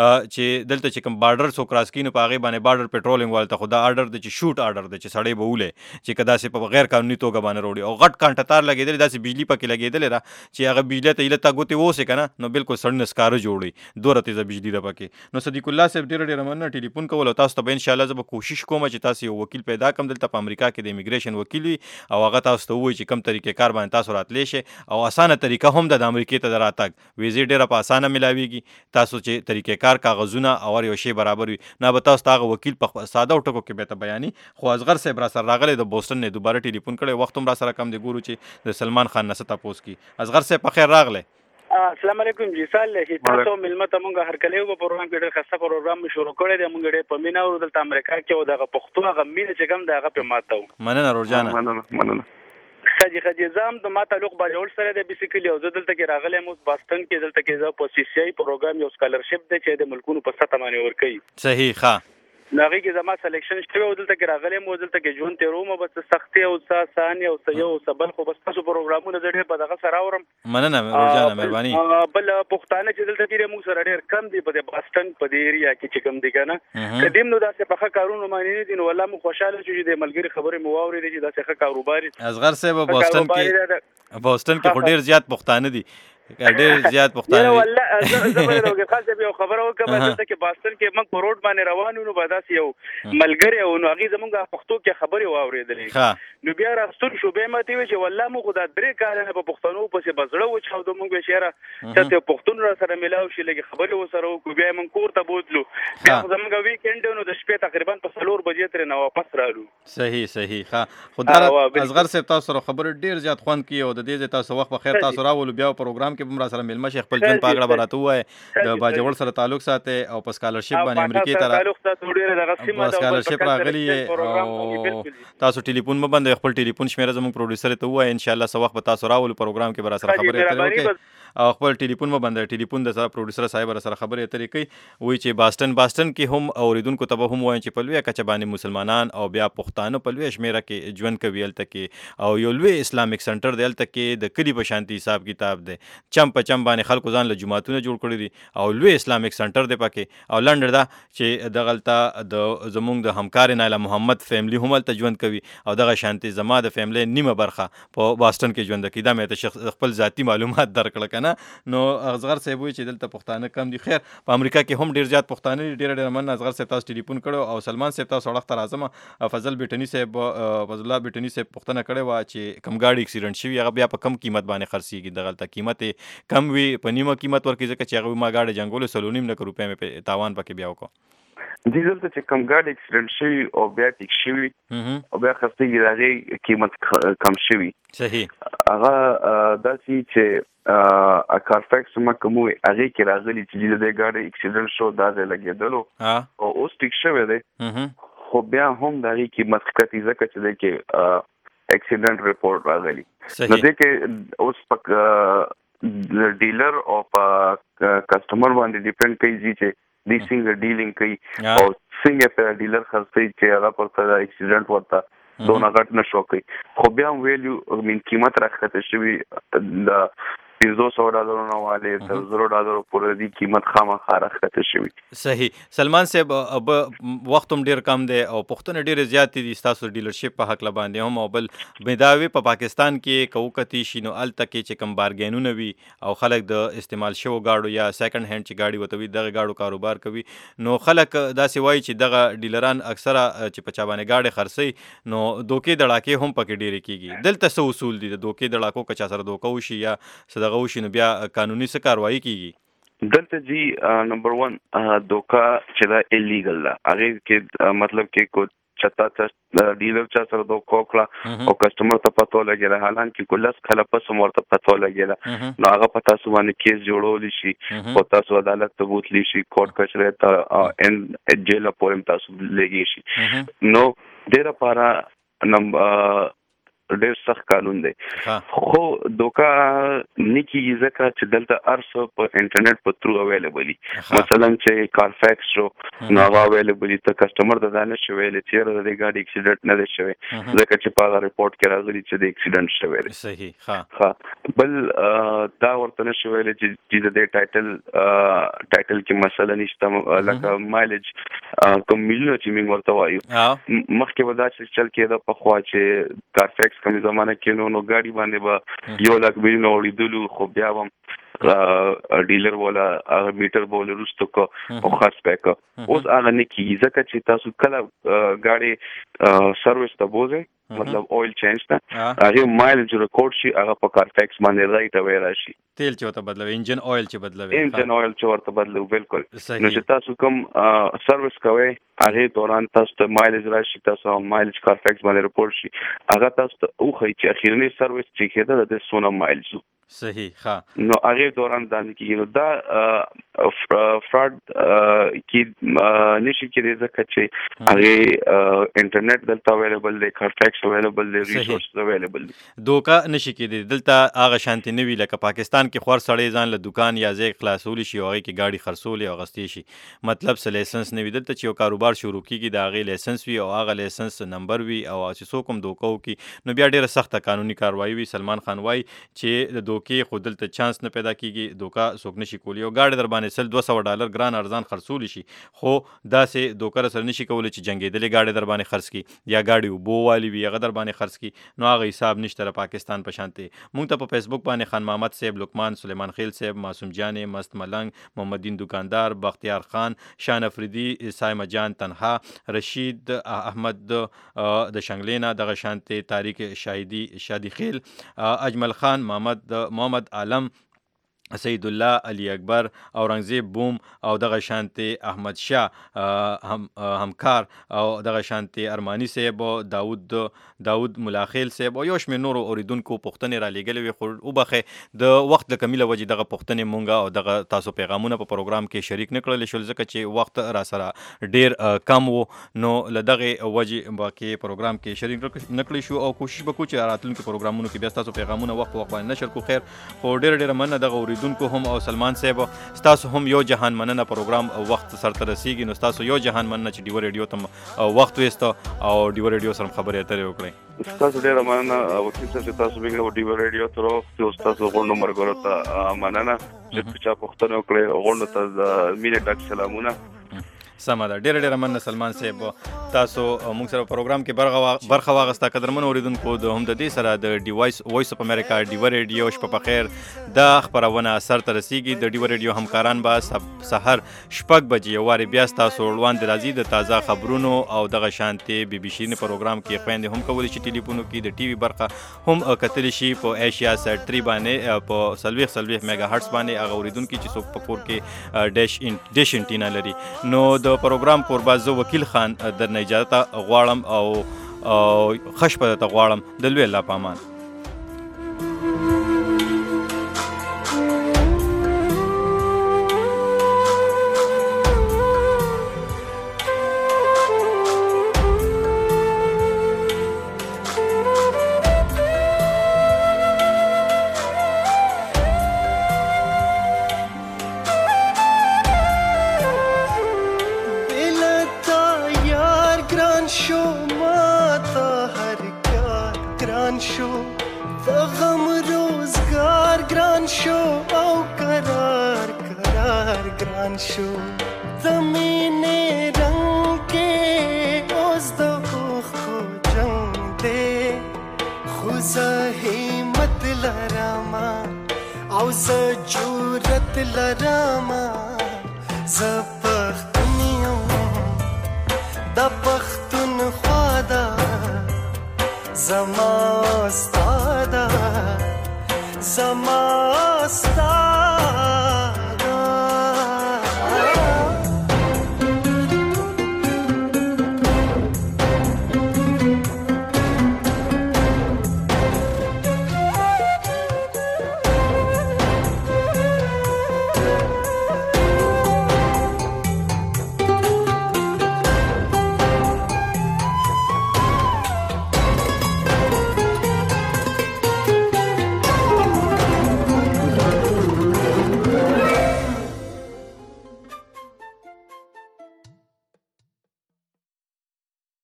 چې دلته چې کوم بارډر څوک کراس کړي نو په هغې باندې بارډر پټرولینګ والته خو دا آرډر دی چې شوټ آرډر دی چې سړی به ولې چې که داسې په غیر قانوني توګه باندې راوړي او غټ کانټه تار لګېدلې داسې بجلي پکې لګېدلې ده چې هغه بجلۍ ته ایله تا ګوتې ووسې که نه نو بالکل سړي نه سکاره جوړوي دومره تیزه بجلي ده پکې نو صدیق الله صاحب ډېره ډېره مننه ټلیفون کول او تاسو ته به انشاءالله زه به کوشش کوم چې تاسو یو وکیل پیدا کړم دلته په امریکا کې د امیګریشن وکیل وي او هغه تاسو ته ووایي چې کوم طریقې کار باندې تاسو راتلی شئ او اسانه طریقه هم ده د امریکې ته د راتګ ویزې ډېره په اسانه ملاویږي تاسو چې طریقې کار کاغذونه او هر یو شی برابر وي نه به تاسو ته هغه وکیل په ساده ټکو کې به ته بیاني خو اصغر صاحب را سره راغلی د بوسټن نه دوباره ټلیفون کړی وخت هم را سره کم دی ګورو چې د سلمان خان نه څه تپوس کړي اصغر صاحب په خیر راغلی السلام علیکم جی سال له تاسو ملمت مونږ هر کله یو پروګرام کې ډېر خاصه پروګرام شروع کړی دی مونږ ډېر په مینا ورو دلته امریکا کې او دغه پښتو هغه مینه چې کوم دغه په ماتو مننه روزانه مننه مننه خدي خدي زم د ما تعلق باجوړ سره د بیسیکلی او دلته کې راغلی مو باستن کې دلته کې زه په سی سی آی پروګرام یو سکالرشپ دی چې د ملکونو په سطح باندې ورکوي صحیح ښه ناغي کې زما سلیکشن شوی او دلته کې راغلی مو دلته کې ژوند تیروم بس سختي او ساساني او سيو سبل خو بس تاسو پروګرامونه ډېر په دغه سره اورم مننه روزانه مهرباني بل پښتانه چې دلته کې مو سره ډېر کم دي په باستن په دې ایریا کې چې کم دي کنه قدیم نو داسې په ښه کارونه باندې نه دي نو والله مو خوشاله چې د ملګری خبرې مو واوري دي چې داسې ښه کاروبار اصغر صاحب بوسټن کې بوسټن کې خو ډېر زیات پښتانه دي ډېر زیات پښتانه دي والله زه به یو خاصه یو خبره وکم دلته کې باستن کې موږ په روډ باندې روان یو نو به داسې یو ملګری او نو هغې زمونږ پښتو کې خبرې واورېدلې نو بیا راستون شو بیا ماته ویل چې والله موږ خو دا درې کاله نه په پښتنو پسې به زړه وچاودو موږ به شعره چې پښتون را سره میلاو شي لږې خبرې ورسره وکړو بیا یې موږ کور ته بوتلو بیا خو زمونږ ویکینډ نو د شپې تقریبا په څلور بجې ترې نه واپس رالو صحیح صحیح ښه خو دا اصغر صاحب تاسو سره خبرې ډېر زیات خوند کوي او د دې ځای تاسو وخت په خیر تاسو راولو بیا پروګرام کې به هم را سره میلمه شي خپل ژوند په هکله به راته ووایې د باجوړ سره تعلق ساتئ او په سکالرشپ باندې امریکې ته را سکالرشپ راغلی او تاسو ټلیفون مه بندوئ خپل ټلیفون شمېره زموږ پروډیوسر ته ووایئ انشاءالله څه وخت به تاسو راولو پروګرام کې به را سره خبرې اترې وکړئ او خپل ټلیفون مه بندوئ ټلیفون د سره پروډیوسر صاحب را سره خبرې اترې کوي وایي چې باستن باستن کې هم اورېدونکو ته به هم وایم چې په لویه کچه باندې مسلمانان او بیا پښتانه په لویه شمېره کې ژوند کوي هلته کې او یو لوی اسلامک سنټر دی هلته کې د کلي په شانتي حساب کتاب دی چم په چم باندې خلکو ځان له جوماتونه جوړ کړي دي او لوی اسلامک سنټر دی پکې او لنډه ده چې دغلته د زمونږ د همکار نایله محمد فیملی هم هلته ژوند کوي او دغه شانتي زما د فیملی نیمه برخه په باستن کې ژوند کوي دا مې ته خپل ذاتي معلومات درکړه که نه نو اصغر صاحب وایي چې دلته پښتانه کم دي خیر په امریکا کې هم ډېر زیات پښتانه دي ډېره ډېره مننه اصغر صاحب تاسو ټلیفون کړی او سلمان صاحب تاسو اړخ ته راځم فضل بیټني صاحب فضل الله بیټني صاحب پوښتنه کړې وه چې کم ګاډي اکسیډنټ شوي هغه بیا په کم قیمت باندې خرڅېږي دغلته قیمت یې کم وي په نیمه قیمت ورکوي ځکه چې هغه ما ګاډي جنګولو څلور نیم لکه روپۍ مې تاوان پکې بیا وکړو دې دلته چې کم ګاډي اکسیډنټ شوي او بیا ټیک شوي او بیا خرڅېږي د هغې قیمت کم شوي صحیح هغه داسې چې کارفیکس ما کوم وي هغې کې راغلي چې د دې ګاډي اکسیډنټ شو دا ځای لګېدلو او اوس ټیک شوی دی خو بیا هم د هغې قیمت ښکتي ځکه چې دی کې اکسیډنټ رپورټ راغلي نو دې کې اوس په ډیلر او په کسټمر باندې ډیپینډ کوي چې دی څنګه ډیلینګ کوي او څنګه په ډیلر خرڅوي چې هغه پر ته اکسیډنټ ورته دونه غټ نه شو کوي خو بیا هم ویلیو مین قیمت راښکته شوي د پنځه سوه ډالرو نه والي تر زرو ډالرو پورې دی قیمت خامخا راښکته شوي. صحیح. سلمان صاحب وخت هم ډېر کم دی او پوښتنې ډېرې زیاتې دي ستاسو ډیلرشپ په هکله باندې هم، او بل مداوي په پاکستان کې که وکتې شي نو هلته کې چې کوم بارګینونه وي او خلک د استعمال شوو ګاډو یا سیکنډ هینډ چې ګاډي ورته وي دغه ګاډو کاروبار کوي، نو خلک داسې وایي چې دغه ډیلران اکثره چې په چا باندې ګاډي خرڅوي نو دوکې دړاکې هم پکې ډېرې کېږي. دلته څه اصول دي د دوکې دړاکو که چا سره دوکه وشي یا څه دغه وشي نو بیا قانوني څه کاروایي کېږي؟ دلته جی نمبر ون دوکه چې دا ایلیګل ده، هغې کې مطلب کې کو چتا ډیلر چا سره دوکه وکړه او کسټمر ته پته ولګېده، حالانکې کو لس کاله پس هم ورته پته ولګېده نو هغه په تاسو باندې کیس جوړولی شي او تاسو عدالت ته بوتلی شي، کورټ کچرې ته جیله پورې هم تاسو لګی شي. نو دې لپاره نمبر ډېر سخت قانون دی، خو دوکه نه کېږي ځکه چې دلته هر څه په انټرنیټ په تھرو اویلیبل وي. مثلا چې کارفیکس شو نو هغه اویلیبل وي، ته کسټمر ته دا نشي ویلی چې یاره د دې ګاډي اکسیډنټ نه دی شوی ځکه چې په هغه رپورټ کې راغلي چې د اکسیډنټ شوی دی. صحیح. ښه. بل دا ورته نشي ویلی چې د دې ټایټل ټایټل کې مسله نشته، لکه مایلیج کوم میلیونه چې موږ ورته وایو مخکې به دا چې چل کېده پخوا چې کارفیکس کمی زمانه کې نو نو ګاډي باندې به یو لاک میلیونه وړېدلو، خو بیا به ډیلر والا هغه میټر به ولې وروسته کړه او خرڅ به یې کړه. اوس هغه نه کېږي ځکه چې تاسو کله ګاډي سروس ته بوځئ مطلب اویل چینج ته هغې مایلج ریکورډ شي، هغه په کارفیکس باندې رایټ اوی راشي، تیل چې ورته بدلوي، انجن اویل چې بدلوي، انجن اویل چې ورته بدلوي. بالکل. نو چې تاسو کوم سروس کوئ هغې دوران تاسو ته مایلج راشي، تاسو مایلج کارفیکس باندې ریپورټ شي، هغه تاسو ته وښایي چې اخرنی سروس چې کېده د څونه مایلج و. صحیح. ښه. نو هغې دوران دا نه کېږي. نو دا فراډ کې نشي کېدی ځکه چې هغې انټرنیټ دلته اویلیبل دی، کارفیکس اویلیبل دی، ریسورسز اویلیبل دي. دوکه نشي کېدی دلته هغه شانتې نه وي لکه پاکستان کې خور سړی ځان له دوکان یا ځای خلاصولی شي او هغې کې ګاډي خرڅولی او اخیستی شي، مطلب څه لایسنس نه وي. دلته چې یو کاروبار شروع کېږي د هغې لایسنس وي او هغه لایسنس نمبر وي او چې څوک هم دوکه وکړي نو بیا ډېره سخته قانوني کاروایي وي. سلمان خان وایي چې د دوکې خو دلته چانس نه پیدا کېږي، دوکه څوک نشي کولی. یو ګاډی در باندې سل دوه سوه ډالر ګران ارزان خرڅولی شي، خو داسې دوکه سره نشي کولی چې جنګېدلې ګاډی در باندې خرڅ کړي یا ګاډي اوبو والی وي هغه در باندې خرڅ کړي، نو هغه حساب نشته د پاکستان په شانتې. موږ ته په فیسبوک باندې خان محمد صاحب، لقمان سلیمان خیل صاحب، معصوم جانې، مست ملنګ، محمد دین دکاندار، بختیار خان، شان افریدي، سایمه جان تنها، رشید احمد د شنګلینا، دغه شانتې طارق شاهدي شادي خیل، اجمل خان، محمد محمد عالم، سید الله، علی اکبر، اورنګزیب بوم او دغه شانتې احمد شاه هم همکار او دغه شانتې ارمانی صاحب، داود داود ملاخیل صاحب او یو شمېر نورو اورېدونکو پوښتنې را لېږلې وې، خو وبخئ د وخت د کمي له وجې دغه پوښتنې مونږ او دغه تاسو پیغامونه په پروګرام کې شریک نه کړلی شول ځکه چې وخت را سره ډېر کم و، نو له دغې وجې به کې پروګرام کې شریک نه کړی شو او کوشش به کوو چې راتلونکو پروګرامونو کې بیا ستاسو پیغامونه وخت په وخت باندې نشر کړو. خیر، خو ډېره ډېره مننه دغه اورېدونکو هم او سلمان صاحب ستاسو هم یو جهان مننه، پروګرام وخت سرته رسیږي نو ستاسو یو جهان مننه چې ډیوه ریډیو ته وخت ویسته او ډیوه ریډیو سره خبرې اترې وکړئ. ستاسو ډېره مننه وکیل صاحب چې تاسو موږ ډیوه ریډیو ته راوستئ او ستاسو غونډو ملګرو ته مننه چې چا پوښتنه وکړې، غونډو ته د مینې ډک سلامونه. سمه ده، ډېره ډېره مننه سلمان صاحب، تاسو موږ سره پروګرام کې برخه واخیسته. قدرمنو اورېدونکو د هم د دې سره د ډیوایس وایس اف امریکا ډیوه ریډیو شپه په خیر دا خپرونه سرته رسیږي. د ډیوه ریډیو همکاران به سحر شپږ بجې یو وارې بیا ستاسو وړاندې راځي د تازه خبرونو او دغه شانتې بي بي شین پروګرام کې خویندې هم کولی شي ټلیفونو کې د ټي وي برخه هم کتلی شي په ایشیا سیټ تھری باندې په څلوېښت څلوېښت میګا هرټز باندې. هغه اورېدونکي چې څوک په کور کې ډیش ډیش انټینا لري نو د پروګرام قربا زه وکیل خان درنه اجازه غواړم او ښه شپه درته غواړم د لوی الله په امان. The غم روزگار گران شد شو او قرار قرار ګران شو د مینې رنگ کې اوس د اوښکو جنګ دی خو زه همت لرمه او زه جرأت لرمه زه پښتون یم د پښتونخوا ده زما ستا ده زما